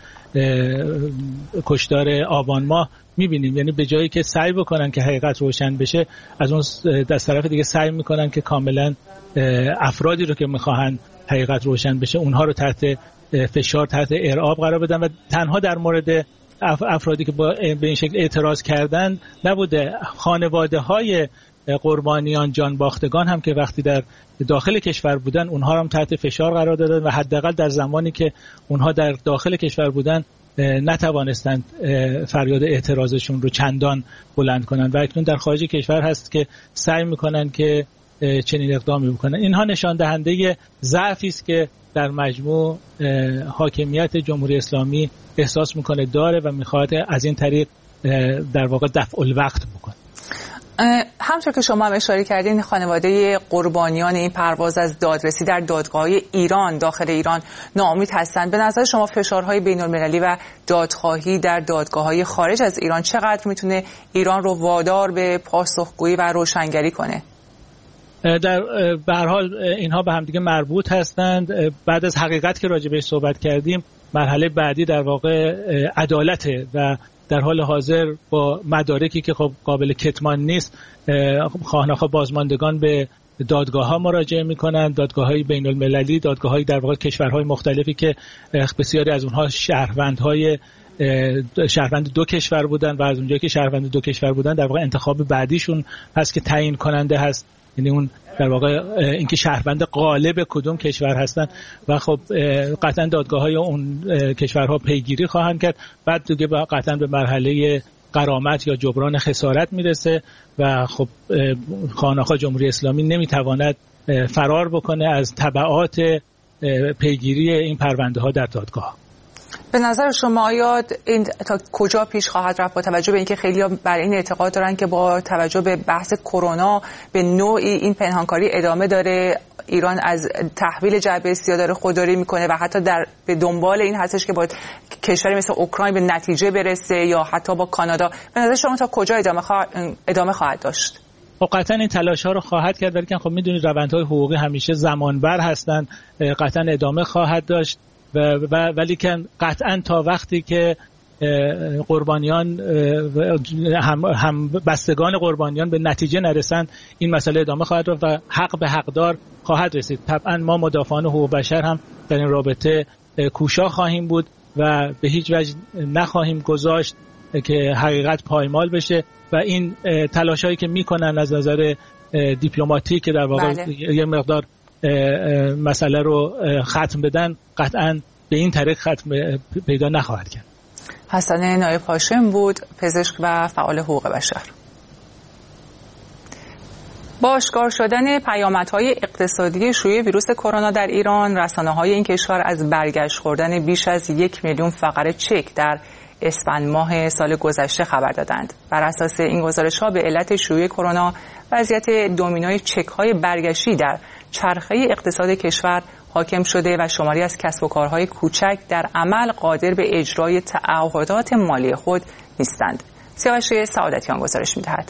کشتار آبان ماه میبینیم. یعنی به جایی که سعی بکنن که حقیقت روشن بشه، از اون دست طرف دیگه سعی میکنن که کاملا افرادی رو که میخواهن حقیقت روشن بشه اونها رو تحت فشار، تحت ارعاب قرار بدن و تنها در مورد افرادی که با به این شکل اعتراض کردن نبوده، خانواده های قربانیان، جان باختگان هم که وقتی در داخل کشور بودن اونها هم تحت فشار قرار دادن و حداقل در زمانی که اونها در داخل کشور بودن نتوانستند فریاد اعتراضشون رو چندان بلند کنن و اکنون در خارج کشور هست که سعی میکنن که چنین اقدامی بکنن. اینها نشان دهنده ضعفی است که در مجموع حاکمیت جمهوری اسلامی احساس میکنه داره و میخواد از این طریق در واقع دفع الوقت بکنه. همونطور که شما هم اشاره کردین، خانواده قربانیان این پرواز از دادرسی در دادگاه‌های ایران داخل ایران ناامید هستند. به نظر شما فشارهای بین‌المللی و دادخواهی در دادگاه‌های خارج از ایران چقدر میتونه ایران رو وادار به پاسخگویی و روشنگری کنه؟ در به هر حال اینها به هم دیگه مربوط هستند. بعد از حقیقت که راجع بهش صحبت کردیم، مرحله بعدی در واقع عدالته و در حال حاضر با مدارکی که خب قابل کتمان نیست، خواهرخواه بازماندگان به دادگاه ها مراجعه میکنن، دادگاه های بین المللی، دادگاه های در واقع کشورهای مختلفی که بسیاری از اونها شهروندهای شهروند دو کشور بودن و از اونجایی که شهروند دو کشور بودن در واقع انتخاب بعدیشون هست که تعیین کننده هست، یعنی اون در واقع اینکه شهروند غالب کدوم کشور هستن و خب قطعا دادگاه‌های اون کشورها پیگیری خواهند کرد. بعد دیگه قطعا به مرحله غرامت یا جبران خسارت میرسه و خب خانه‌خواه جمهوری اسلامی نمیتواند فرار بکنه از تبعات پیگیری این پرونده ها در دادگاه. به نظر شما آیا این تا کجا پیش خواهد رفت با توجه به اینکه خیلی‌ها بر این اعتقاد دارن که با توجه به بحث کرونا به نوعی این پنهانکاری ادامه داره، ایران از تحویل جعبه سیاه داره خودداری میکنه و حتی در به دنبال این هستش که با کشوری مثل اوکراین به نتیجه برسه یا حتی با کانادا؟ به نظر شما تا کجا ادامه خواهد, ادامه خواهد داشت؟ خب قطعا این تلاش ها رو خواهد کرد، ولی خب میدونید روندهای حقوقی همیشه زمانبر هستن، قطعا ادامه خواهد داشت و ولی که قطعا تا وقتی که قربانیان هم, هم بستگان قربانیان به نتیجه نرسند این مسئله ادامه خواهد رفت و حق به حقدار خواهد رسید. طبعا ما مدافعان حقوق بشر هم در این رابطه کوشا خواهیم بود و به هیچ وجه نخواهیم گذاشت که حقیقت پایمال بشه و این تلاشایی که میکنن از نظر دیپلماتیک که در واقع بله. یه مقدار مسئله رو ختم بدن قطعا به این طریق ختم پیدا نخواهد کرد. حسن نایب هاشم بود، پزشک و فعال حقوق بشر. با آشکار شدن پیامدهای اقتصادی شیوع ویروس کرونا در ایران، رسانه‌های این کشور از برگشت خوردن بیش از یک میلیون فقره چک در اسفند ماه سال گذشته خبر دادند. بر اساس این گزارش‌ها به علت شیوع کرونا وضعیت دومینوی چک‌های برگشتی در چرخه اقتصاد کشور حاکم شده و شماری از کسب و کارهای کوچک در عمل قادر به اجرای تعهدات مالی خود نیستند. سیاوش سعادتیان گزارش می‌دهد.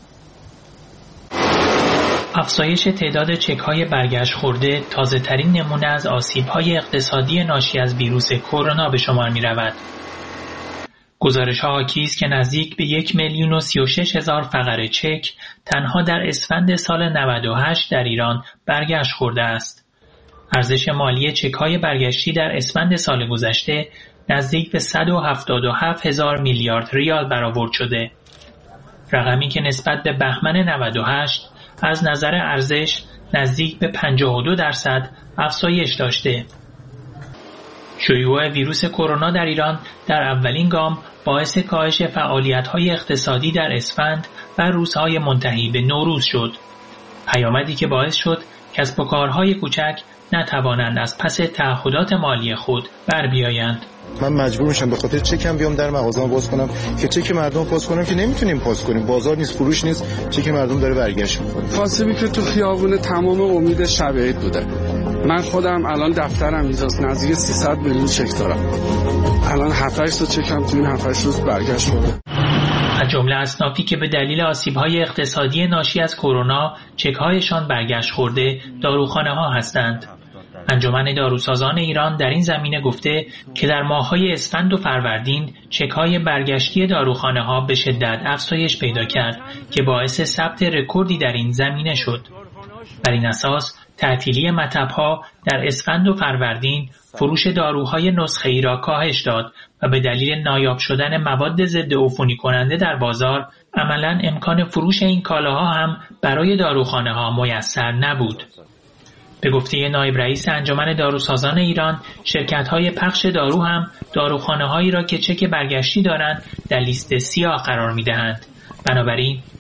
افزایش تعداد چک‌های برگشت خورده تازه‌ترین نمونه از آسیب‌های اقتصادی ناشی از ویروس کرونا به شمار می‌رود. گزارش‌ها حاکی است که نزدیک به یک میلیون و سی و شش هزار فقره چک تنها در اسفند سال نود و هشت در ایران برگشت خورده است. ارزش مالی چک‌های برگشتی در اسفند سال گذشته نزدیک به صد و هفتاد و هفت هزار میلیارد ریال برآورد شده. رقمی که نسبت به بهمن نود و هشت از نظر ارزش نزدیک به پنجاه و دو درصد افزایش داشته. شیوع ویروس کرونا در ایران در اولین گام باعث کاهش فعالیت‌های اقتصادی در اسفند و روزهای منتهی به نوروز شد. پیامدی که باعث شد کسب و کارهای کوچک نتوانند از پس تعهدات مالی خود بر بیایند. من مجبور میشم به خاطر چکم بیام در مغازه‌ام باز کنم که چک مردم باز کنم که نمیتونیم باز کنیم، بازار نیست، فروش نیست، چک مردم داره برگشت میکنه. فاصله که تو خیابون تمام امید شب عید بوده. من خودم الان دفترم اینجاست، نزدیک سیصد میلیون چک دارم. الان هفت هشت تا چکم تو این هفت هشت روز برگشت شده. از جمله اصنافی که به دلیل آسیب‌های اقتصادی ناشی از کرونا چک‌هایشان برگشت خورده داروخانه‌ها هستند. انجمن داروسازان ایران در این زمینه گفته که در ماه‌های اسفند و فروردین چک‌های برگشتی داروخانه‌ها به شدت افزایش پیدا کرد که باعث ثبت رکوردی در این زمینه شد. بر این اساس تعطیلی مطب‌ها در اسفند و فروردین فروش داروهای نسخه‌ای را کاهش داد و به دلیل نایاب شدن مواد ضد عفونی کننده در بازار عملاً امکان فروش این کالاها هم برای داروخانه‌ها میسر نبود. به گفته نایب رئیس انجمن داروسازان ایران، شرکت‌های پخش دارو هم داروخانه‌هایی را که چک برگشتی دارند در لیست سیاه قرار می‌دهند. بنابراین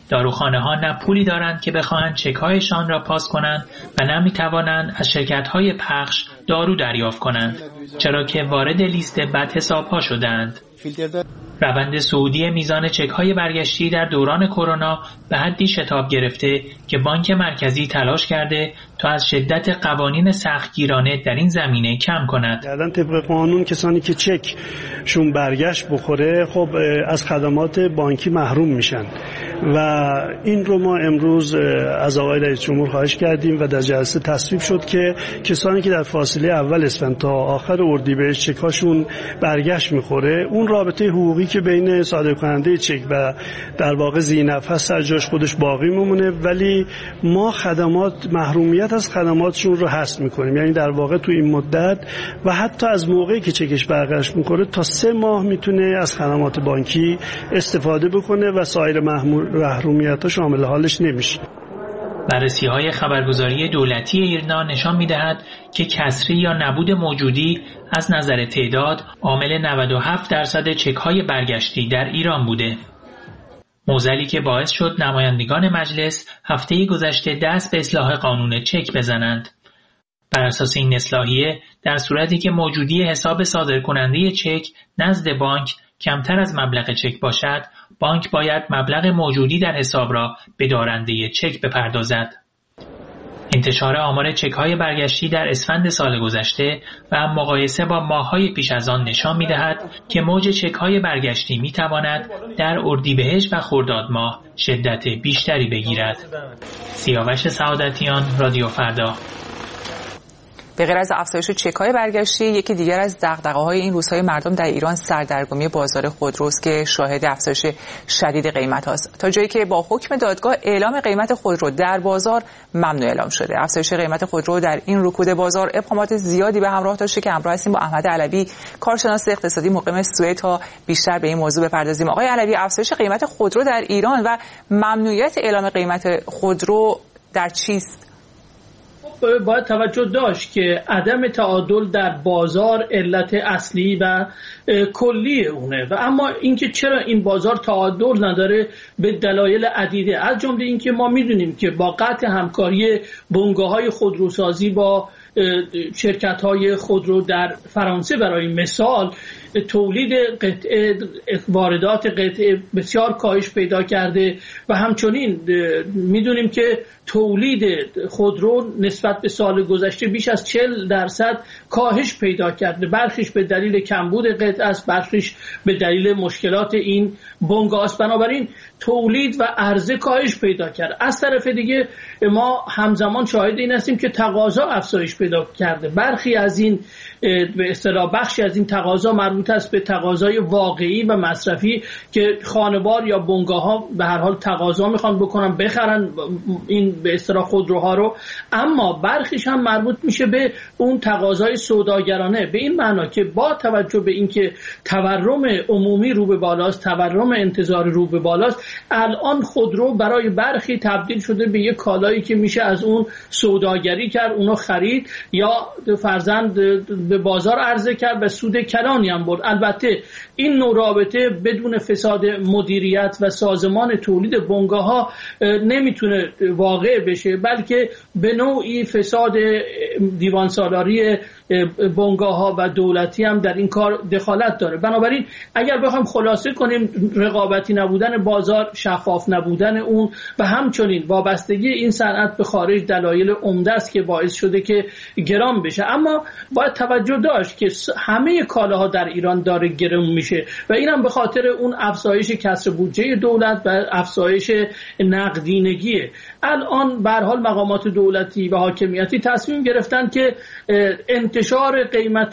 داروخانه ها نه پولی دارند که بخواهند چک‌هایشان را پاس کنند و نه می‌توانند از شرکت‌های پخش دارو دریافت کنند، چرا که وارد لیست بدحساب‌ها شدند. روند صعودی میزان چک‌های برگشتی در دوران کرونا به حدی شتاب گرفته که بانک مرکزی تلاش کرده تا از شدت قوانین سختگیرانه در این زمینه کم کند. الان طبق قانون کسانی که چکشون برگشت بخوره خب از خدمات بانکی محروم میشن و این رو ما امروز از آقای رئیس جمهور خواهش کردیم و در جلسه تصویب شد که کسانی که در فاصله اول اسفند تا آخر اردیبهشت چکاشون برگشت میخوره، اون رابطه حقوقی که بین صادر کننده چک و در واقع ذی‌نفع هست سر جاش خودش باقی میمونه، ولی ما خدمات محرومیت از خدماتشون رو حذف میکنیم. یعنی در واقع تو این مدت و حتی از موقعی که چکش برگشت میکنه تا سه ماه میتونه از خدمات بانکی استفاده بکنه و سایر محرومیت‌ها شامل حالش نمیشه. بررسی‌های خبرگزاری دولتی ایرنا نشان می‌دهد که کسری یا نبود موجودی از نظر تعداد عامل نود و هفت درصد چک‌های برگشتی در ایران بوده. موضوعی که باعث شد نمایندگان مجلس هفته گذشته دست به اصلاح قانون چک بزنند. بر اساس این اصلاحیه در صورتی که موجودی حساب صادرکننده چک نزد بانک کمتر از مبلغ چک باشد، بانک باید مبلغ موجودی در حساب را به دارنده چک بپردازد. انتشار آمار چک‌های برگشتی در اسفند سال گذشته و مقایسه با ماه‌های پیش از آن نشان می‌دهد که موج چک‌های برگشتی می‌تواند در اردیبهشت و خرداد ماه شدت بیشتری بگیرد. سیاوش سعادتیان، رادیو فردا. به غیر از افزایش چک‌های برگشتی، یکی دیگر از دغدغه‌های این روزهای مردم در ایران سردرگمی بازار خودروست که شاهد افزایش شدید قیمت‌هاست، تا جایی که با حکم دادگاه اعلام قیمت خودرو در بازار ممنوع اعلام شده. افزایش قیمت خودرو در این رکود بازار ابهامات زیادی به همراه داشته که همراه هستیم با احمد علوی، کارشناس اقتصادی مقیم سوئد، تا بیشتر به این موضوع بپردازیم. آقای علوی، افزایش قیمت خودرو در ایران و ممنوعیت اعلام قیمت خودرو در چیست؟ باید توجه داشت که عدم تعادل در بازار علت اصلی و کلی اونه، و اما اینکه چرا این بازار تعادل نداره به دلایل عدیده، از جمله اینکه ما میدونیم که با قطع همکاری بنگاه‌های خودروسازی با شرکت‌های خودرو در فرانسه برای مثال، تولید قطعه واردات قطعه بسیار کاهش پیدا کرده و همچنین میدونیم که تولید خودرو نسبت به سال گذشته بیش از چهل درصد کاهش پیدا کرده. برخیش به دلیل کمبود قطعه است، برخیش به دلیل مشکلات این بنگاه است. بنابراین تولید و عرضه کاهش پیدا کرده. از طرف دیگه ما همزمان شاهد این هستیم که تقاضا افزایش پیدا کرده. برخی از این به اصطلاح بخشی از این تقاضا مربوط است به تقاضای واقعی و مصرفی که خانوار یا بنگاه‌ها به هر حال تقاضا میخوان بکنن بخرن این به اصطلاح خودروها رو، اما برخیش هم مربوط میشه به اون تقاضای سوداگرانه، به این معنا که با توجه به اینکه تورم عمومی رو به بالاست، تورم انتظاری رو به بالاست، الان خودرو برای برخی تبدیل شده به یک کالایی که میشه از اون سوداگری کرد، اونو خرید یا فرضاً به بازار عرضه کرد و سود کلانی هم برد. البته این نوع رابطه بدون فساد مدیریت و سازمان تولید بنگاه‌ها نمیتونه واقع بشه، بلکه به نوعی فساد دیوان سالاری بنگاه‌ها و دولتی هم در این کار دخالت داره. بنابراین اگر بخوایم خلاصه کنیم، رقابتی نبودن بازار، شفاف نبودن اون و همچنین وابستگی این صنعت به خارج دلایل عمده است که باعث شده که گران بشه. اما باید توجه داشت که همه کالاها در ایران داره گران میشه و اینم به خاطر اون افزایش کسر بودجه دولت و افزایش نقدینگیه. الان به هر حال مقامات دولتی و حاکمیتی تصمیم گرفتن که انتشار قیمت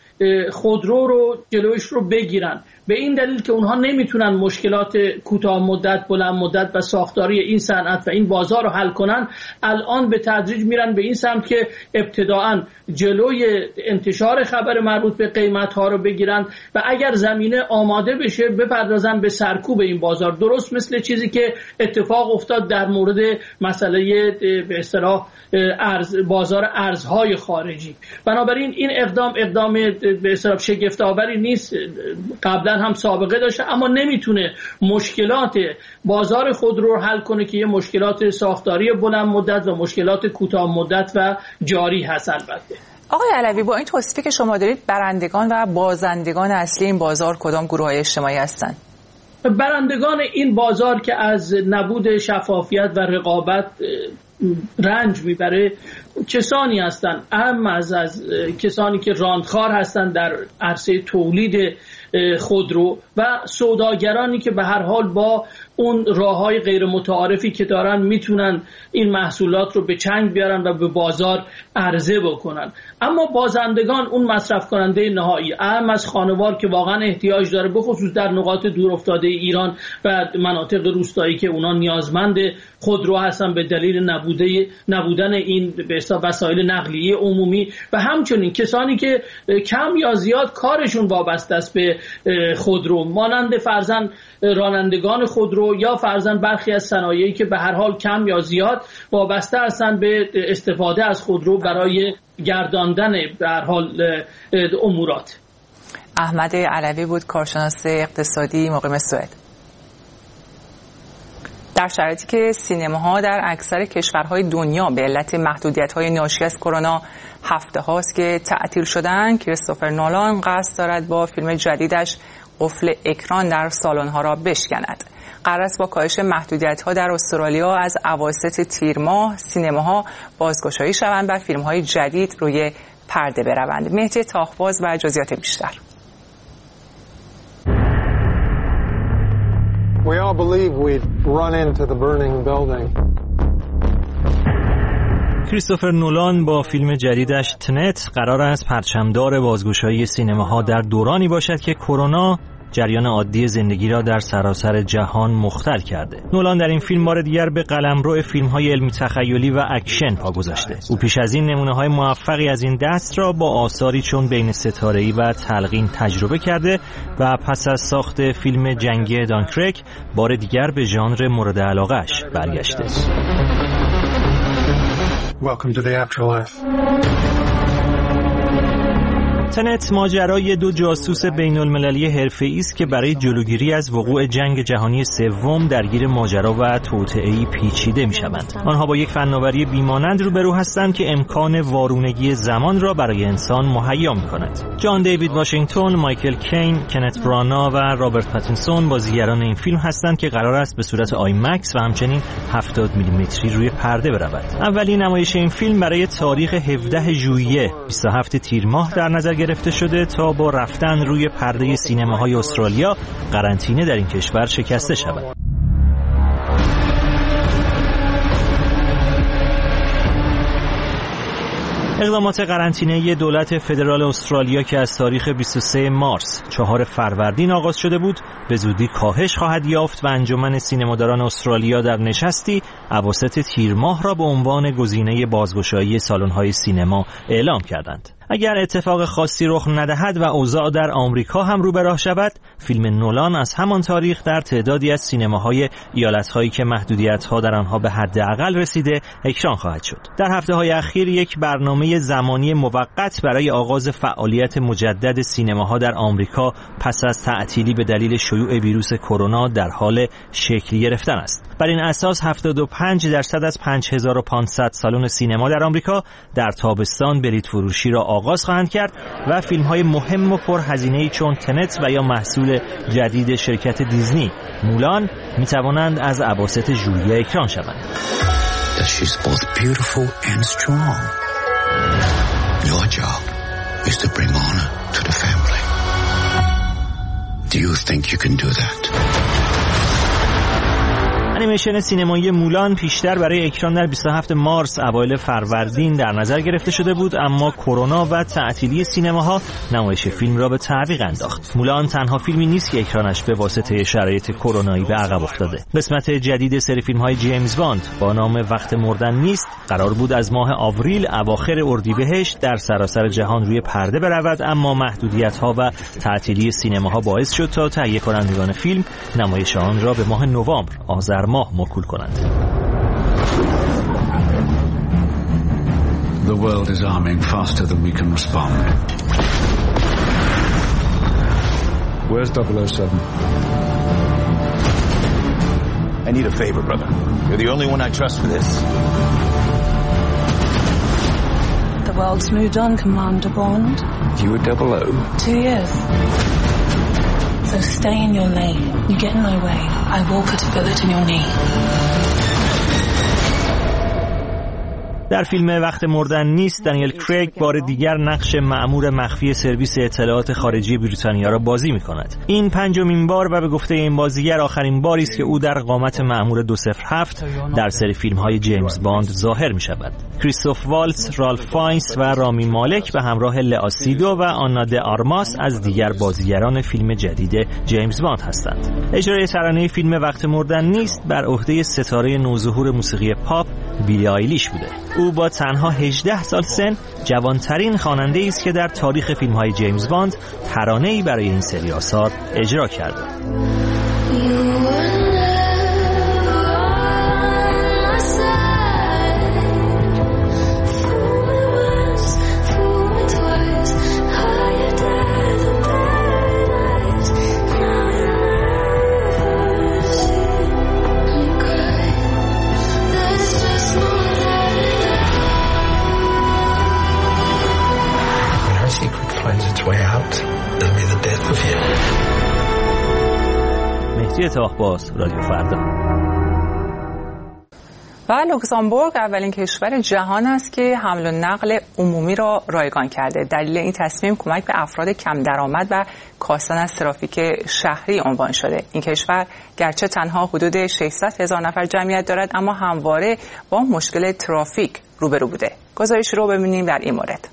خودرو رو جلوش رو بگیرن، به این دلیل که اونها نمیتونن مشکلات کوتاه مدت، بلند مدت و ساختاری این صنعت و این بازار رو حل کنن. الان به تدریج میرن به این سمت که ابتداعاً جلوی انتشار خبر مربوط به قیمت ها رو بگیرن و اگر زمینه آماده بشه بپردازن به سرکوب این بازار، درست مثل چیزی که اتفاق افتاد در مورد مسئله به اصطلاح ارز بازار ارزهای خارجی. بنابراین این اقدام اقدام به اصطلاح شگفت آوری نیست. قبلا قبلا هم سابقه داشته اما نمیتونه مشکلات بازار خودرو رو حل کنه که یه مشکلات ساختاری بلند مدت و مشکلات کوتاه مدت و جاری هست. البته آقای علوی، با این توصیفی که شما دارید برندگان و بازندگان اصلی این بازار کدام گروه‌های اجتماعی هستند؟ برندگان این بازار که از نبود شفافیت و رقابت رنج میبره کسانی هستند، اهم از, از کسانی که راندخار هستند در عرصه تولید خودرو و سوداگرانی که به هر حال با اون راه‌های غیر متعارفی که دارن میتونن این محصولات رو به چنگ بیارن و به بازار عرضه بکنن. اما بازندگان اون مصرف کننده نهایی اهم از خانوار که واقعا احتیاج داره، به خصوص در نقاط دور افتاده ایران و مناطق روستایی که اونا نیازمند خودرو هستن به دلیل نبوده نبودن این به حساب وسایل نقلیه عمومی و همچنین کسانی که کم یا زیاد کارشون وابسته است به خودرو، مانند فرزند رانندگان خودرو یا فرزند برخی از صنایعی که به هر حال کم یا زیاد وابسته هستند به استفاده از خودرو برای گرداندن به هر حال امورات. احمد علوی بود، کارشناس اقتصادی مقیم سوئد. در شرایطی که سینماها در اکثر کشورهای دنیا به علت محدودیت‌های ناشی از کرونا هفته هاست که تعطیل شدن، کریستوفر نولان قصد دارد با فیلم جدیدش قفل اکران در سالن‌ها را بشکند. قرار است با کاهش محدودیت‌ها در استرالیا از اواسط تیر ماه سینماها بازگشایی شوند و فیلم‌های جدید روی پرده بروند. مهدی تاخباز و جزئیات بیشتر. We all believe we'd run into the burning building. کریستوفر نولان با فیلم جدیدش تنت قرار است پرچمدار بازگشایی سینماها در دورانی باشد که کرونا جریان عادی زندگی را در سراسر جهان مختل کرده. نولان در این فیلم بار دیگر به قلمرو فیلم‌های علمی تخیلی و اکشن پا گذاشته. او پیش از این نمونه‌های موفقی از این دست را با آثاری چون بین ستاره‌ای و تلقین تجربه کرده و پس از ساخت فیلم جنگی دانکرک بار دیگر به ژانر مورد علاقه‌اش برگشته. Welcome to the afterlife. تنت ماجرای دو جاسوس بین المللی حرفه‌ای است که برای جلوگیری از وقوع جنگ جهانی سوم درگیر ماجرا و توطئه‌ای پیچیده می‌شوند. آنها با یک فناوری بیمانند روبرو هستند که امکان وارونگی زمان را برای انسان مهیا می‌کند. جان دیوید واشنگتن، مایکل کین، کنت برانا و رابرت پاتینسون بازیگران این فیلم هستند که قرار است به صورت آی مکس و همچنین هفتاد میلیمتری روی پرده برود. اولین نمایش این فیلم برای تاریخ هفدهم ژوئیه بیست و هفتم تیر ماه در نظر گرفته شده تا با رفتن روی پرده سینماهای استرالیا قرنطینه در این کشور شکسته شود. اقدامات قرنطینه‌ای دولت فدرال استرالیا که از تاریخ بیست و سوم مارس چهارم فروردین آغاز شده بود به زودی کاهش خواهد یافت و انجمن سینماداران استرالیا در نشستی اواسط تیر ماه را به عنوان گزینه بازگشایی سالن‌های سینما اعلام کردند. اگر اتفاق خاصی رخ ندهد و اوضاع در آمریکا هم رو به راه شود، فیلم نولان از همان تاریخ در تعدادی از سینماهای ایالت‌هایی که محدودیت‌ها در آنها به حداقل رسیده اکران خواهد شد. در هفته‌های اخیر یک برنامه زمانی موقت برای آغاز فعالیت مجدد سینماها در آمریکا پس از تعطیلی به دلیل شیوع ویروس کرونا در حال شکل گرفتن است. بر این اساس هفتاد و پنج درصد از پنج هزار و پانصد سالن سینما در آمریکا در تابستان بلیط فروشی را آغاز خواهند کرد و فیلم‌های مهم و پرهزینه‌ای چون تنت و یا محصول جدید شرکت دیزنی مولان می‌توانند از اواسط ژوئیه اکران شوند. She's both beautiful and strong. Your job is to bring honor to the family. Do you think you can do that? انیمیشن سینمایی مولان پیشتر برای اکران در بیست و هفتم مارس اوایل فروردین در نظر گرفته شده بود، اما کرونا و تعطیلی سینماها نمایش فیلم را به تعویق انداخت. مولان تنها فیلمی نیست که اکرانش به واسطه شرایط کرونایی به عقب افتاده. قسمت جدید سری فیلم‌های جیمز باند با نام وقت مردن نیست قرار بود از ماه آوریل اواخر اردیبهشت در سراسر جهان روی پرده برود، اما محدودیت‌ها و تعطیلی سینماها باعث شد تا تهیه کنندگان فیلم نمایش آن را به ماه نوامبر آذر ماه موکول کنند. The world is arming faster than we can respond. Where's double oh seven? I need a favor, brother. You're the only one I trust for this. The world's moved on, Commander Bond. You were double O? Two years. So stay in your lane. You get in my way, I will put a bullet in your knee. در فیلم وقت مردن نیست دانیل کریگ بار دیگر نقش مأمور مخفی سرویس اطلاعات خارجی بریتانیا را بازی می‌کند. این پنجمین بار و به گفته این بازیگر آخرین باری است که او در قامت مأمور دو صفر هفت در سری فیلم‌های جیمز باند ظاهر می‌شود. کریستوف والتز، رالف فاینس و رامی مالک به همراه لئاسیدو و آنا د آرماس از دیگر بازیگران فیلم جدید جیمز باند هستند. اجرای ترانه فیلم وقت مردن نیست بر عهده ستاره نوظهور موسیقی پاپ بیلی آیلیش بوده. او با تنها هجده سال سن جوانترین خواننده است که در تاریخ فیلم‌های جیمز باند ترانه‌ای برای این سری آثار اجرا کرده. مهدی تاهباز، رادیو فردا. و لوکزامبورگ اولین کشور جهان است که حمل و نقل عمومی را رایگان کرده. دلیل این تصمیم کمک به افراد کم درآمد و کاستن از ترافیک شهری عنوان شده. این کشور گرچه تنها حدود ششصد هزار نفر جمعیت دارد اما همواره با مشکل ترافیک روبرو بوده. گزارش رو ببینیم در این مورد.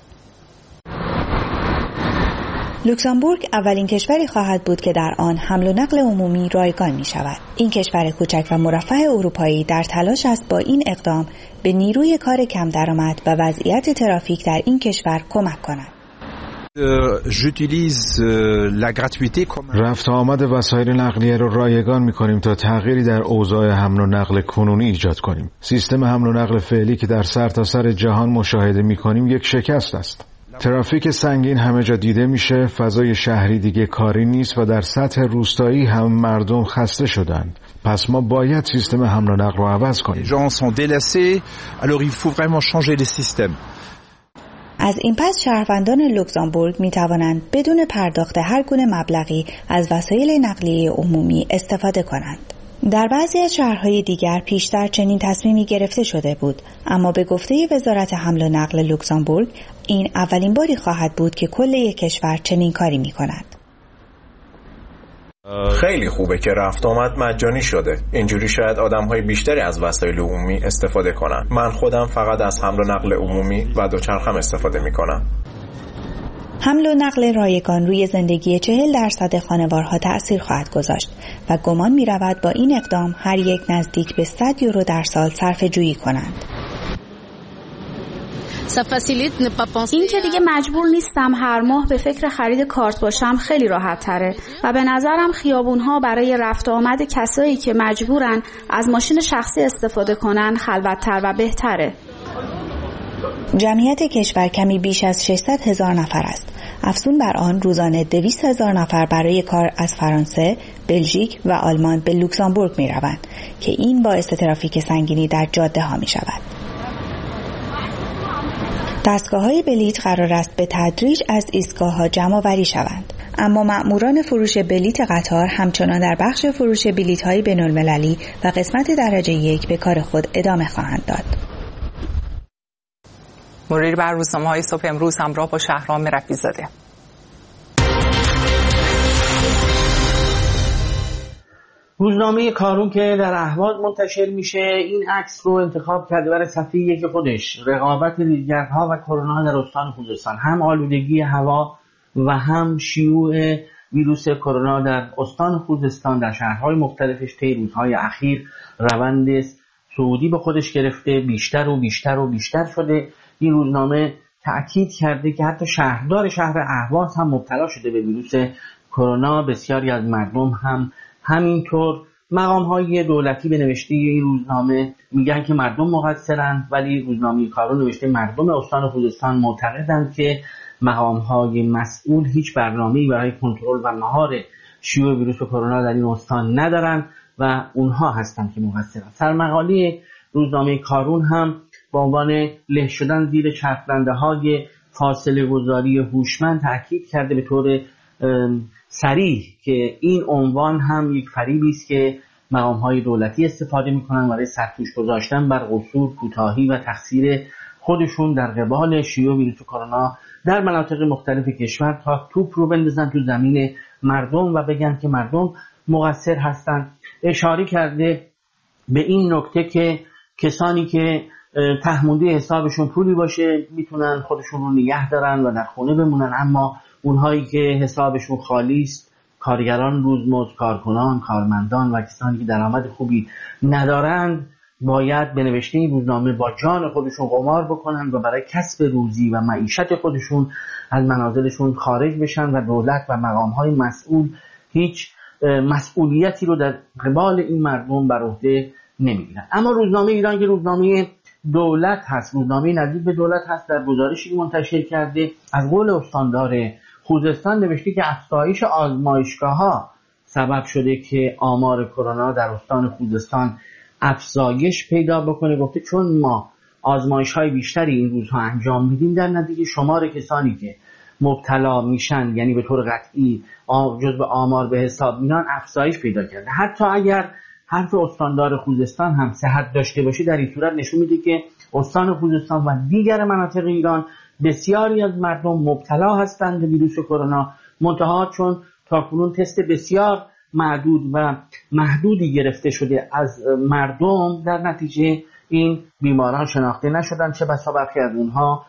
لوکزامبورگ اولین کشوری خواهد بود که در آن حمل و نقل عمومی رایگان می شود. این کشور کوچک و مرفه اروپایی در تلاش است با این اقدام به نیروی کار کم درآمد و وضعیت ترافیک در این کشور کمک کند. رفت و آمد وسایل نقلیه را رایگان می کنیم تا تغییری در اوضاع حمل و نقل کنونی ایجاد کنیم. سیستم حمل و نقل فعلی که در سرتاسر جهان مشاهده می کنیم یک شکست است. ترافیک سنگین همه جا دیده میشه، فضای شهری دیگه کاری نیست و در سطح روستایی هم مردم خسته شدن. پس ما باید سیستم حمل و نقل رو عوض کنیم. از این پس شهروندان لوکزامبورگ می توانند بدون پرداخت هر گونه مبلغی از وسایل نقلیه عمومی استفاده کنند. در بعضی از شهرهای دیگر پیشتر چنین تصمیمی گرفته شده بود، اما به گفته وزارت حمل و نقل لوکزامبورگ این اولین باری خواهد بود که کل یک کشور چنین کاری می کند. خیلی خوبه که رفت آمد مجانی شده. اینجوری شاید آدم‌های بیشتری از وسایل عمومی استفاده کنن. من خودم فقط از حمل و نقل عمومی و دوچرخه‌ام استفاده می‌کنم. حمل و نقل رایگان روی زندگی چهل درصد خانوارها تأثیر خواهد گذاشت و گمان می رود با این اقدام هر یک نزدیک به صد یورو در سال صرفه جویی کنند. این که دیگه مجبور نیستم هر ماه به فکر خرید کارت باشم خیلی راحت تره و به نظرم خیابونها برای رفت و آمد کسایی که مجبورن از ماشین شخصی استفاده کنن خلوت‌تر و بهتره. جمعیت کشور کمی بیش از ششصد هزار نفر است. افزون بر آن روزانه دویست هزار نفر برای کار از فرانسه، بلژیک و آلمان به لوکزامبورگ می روند که این باعث ترافیک سنگینی در جاده ها می شود. دستگاه های بلیط قرار است به تدریج از ایستگاه ها جمع آوری شوند، اما مأموران فروش بلیط قطار همچنان در بخش فروش بلیط های بین المللی و قسمت درجه یک به کار خود ادامه خواهند داد. مرور بر روزنامه‌های صبح امروز همراه با شهرام رفیع‌زاده. روزنامه کارون که در اهواز منتشر میشه این عکس رو انتخاب کرده برای صفحه یک خودش. رقابت ریزگردها و کرونا در استان خوزستان، هم آلودگی هوا و هم شیوع ویروس کرونا در استان خوزستان در شهرهای مختلفش طی روزهای اخیر روند صعودی به خودش گرفته، بیشتر و بیشتر و بیشتر شده. این روزنامه تأکید کرده که حتی شهردار شهر اهواز هم مبتلا شده به ویروس کرونا. بسیاری از مردم هم همینطور. مقام‌های دولتی به نوشته این روزنامه میگن که مردم مقصرند، ولی روزنامه کارون نوشته مردم استان خوزستان معتقدند که مقام‌های مسئول هیچ برنامه‌ای برای کنترل و مهار شیوع ویروس کرونا در این استان ندارن و اونها هستن که مقصرن. سرمقاله روزنامه کارون هم با عنوان له شدن زیر چرخدنده‌های فاصله گذاری هوشمند تاکید کرده به طور صریح که این عنوان هم یک فریبی است که مقام‌های دولتی استفاده می‌کنن برای سرپوش گذاشتن بر قصور، کوتاهی و تقصیر خودشون در قبال شیوع ویروس کرونا در مناطق مختلف کشور تا توپ رو بندازن تو زمین مردم و بگن که مردم مقصر هستند. اشاره کرده به این نکته که کسانی که تهمونده حسابشون پولی باشه میتونن خودشون رو نگه دارن و در خونه بمونن، اما اونهایی که حسابشون خالی است، کارگران روزمزد، کارکنان، کارمندان و کسانی که درآمد خوبی ندارند باید به نوشته این روزنامه با جان خودشون قمار بکنن و برای کسب روزی و معیشت خودشون از منازلشون خارج بشن و دولت و مقام‌های مسئول هیچ مسئولیتی رو در قبال این مردم بر عهده نمیگیرن. اما روزنامه ایران که روزنامه دولت هست، روزنامه نزدیک به دولت هست، در گزارشی منتشر کرده از قول استاندار خوزستان نوشته که افزایش آزمایشگاه‌ها سبب شده که آمار کرونا در استان خوزستان افزایش پیدا بکنه. گفته چون ما آزمایش‌های بیشتری این روزها انجام میدیم در نتیجه شمار کسانی که مبتلا میشن یعنی به طور قطعی جزو آمار به حساب میان افزایش پیدا کرده. حتی اگر حرف استاندار خوزستان هم صحت داشته باشه در این صورت نشون میده که استان خوزستان و دیگر مناطق ایران بسیاری از مردم مبتلا هستند به ویروس کرونا، منتها چون تاکنون تست بسیار معدود و محدودی گرفته شده از مردم در نتیجه این بیماران شناخته نشدن، چه بسا برخی از اونها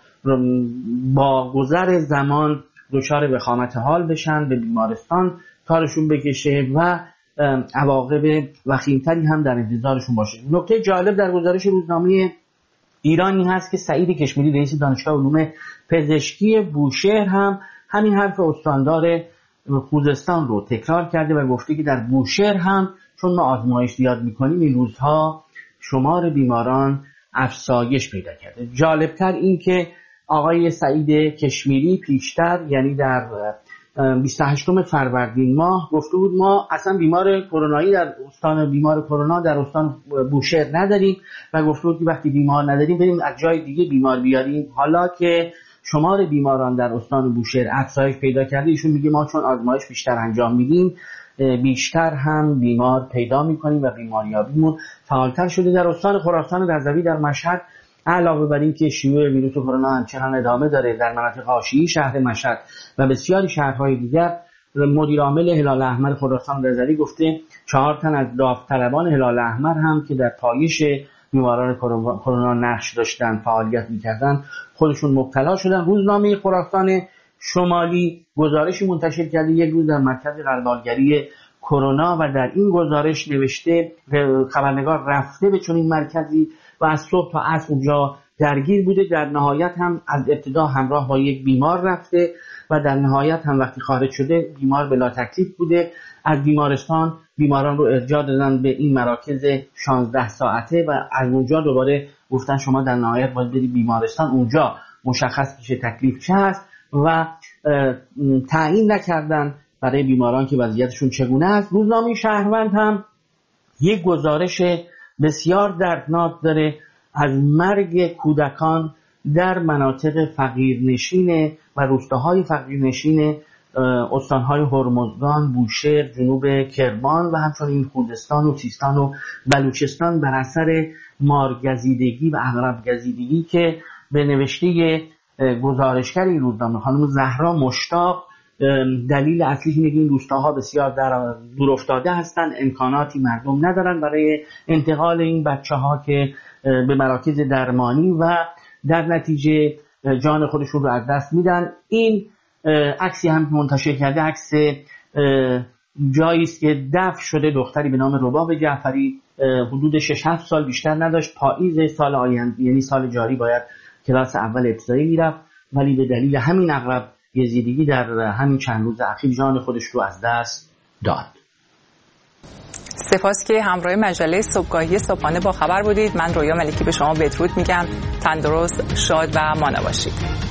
با گذر زمان دچار وخامت حال بشن، به بیمارستان کارشون بکشه و عواقب وخیمتری هم در انتظارشون باشه. نکته جالب در گزارش روزنامه ایرانی هست که سعید کشمیری رئیس دانشگاه علوم پزشکی بوشهر هم همین حرف استاندار خوزستان رو تکرار کرده و گفته که در بوشهر هم چون ما آزمایش زیاد میکنیم این روزها شمار بیماران افزایش پیدا کرده. جالبتر این که آقای سعید کشمیری پیشتر یعنی در بیست و هشتم فروردین ماه گفته بود ما اصلا بیمار کرونایی در استان بیمار کرونا در استان بوشهر نداریم و گفته بود که وقتی بیمار نداریم بریم از جای دیگه بیمار بیاریم. حالا که شمار بیماران در استان بوشهر افزایش پیدا کرده ایشون میگه ما چون آزمایش بیشتر انجام میدیم بیشتر هم بیمار پیدا میکنیم و بیماریابیمون فعالتر شده. در استان خراسان رضوی در مشهد علاوه بر این که شیوع ویروس کرونا همچنان ادامه داره در مناطق حاشیه‌ای شهر مشهد و بسیاری شهرهای دیگر، مدیر عامل هلال احمر خراسان رضوی گفته چهار تن از داوطلبان هلال احمر هم که در پایش بیماران کرونا نقش داشتن فعالیت میکردن خودشون مبتلا شدن. روزنامه خراسان شمالی گزارشی منتشر کرده یک روز در مرکز غربالگری کرونا و در این گزارش نوشته خبرنگار رفته به چنین مرکزی و از صبح تا عصر اونجا درگیر بوده، در نهایت هم از ابتدا همراه با یک بیمار رفته و در نهایت هم وقتی خارج شده بیمار بلا تکلیف بوده. از بیمارستان بیماران رو ارجاع دادن به این مراکز شانزده ساعته و از اونجا دوباره گفتن شما در نهایت باید برید بیمارستان، اونجا مشخص میشه تکلیف چه هست و تعیین نکردن برای بیماران که وضعیتشون چگونه است. روزنامه شهروند هم یک گزارش بسیار دردناک داره از مرگ کودکان در مناطق فقیرنشین و روستاهای فقیرنشین استانهای هرمزگان، بوشهر، جنوب کرمان و همچنین خوزستان و سیستان و بلوچستان بر اثر مارگزیدگی و عقرب گزیدگی که به نوشته گزارشگر این روزنامه خانم زهرا مشتاق دلیل اصلی اینه که این روستاها بسیار در دور افتاده هستند، امکاناتی مردم ندارن برای انتقال این بچه‌ها که به مراکز درمانی و در نتیجه جان خودشون رو از دست میدن. این عکسی هم منتشر کرده عکس جایی است که دفن شده دختری به نام رباب جعفری، حدود شش هفت سال بیشتر نداشت، پاییز سال آینده یعنی سال جاری باید کلاس اول ابتدایی میرفت ولی به دلیل همین عقرب گزیدگی در همین چند روز اخیر جان خودش رو از دست داد. سپاس که همراه مجله صبحگاهی صبحانه با خبر بودید. من رویا ملکی به شما بدرود میگم. تندرست، شاد و مانا باشید.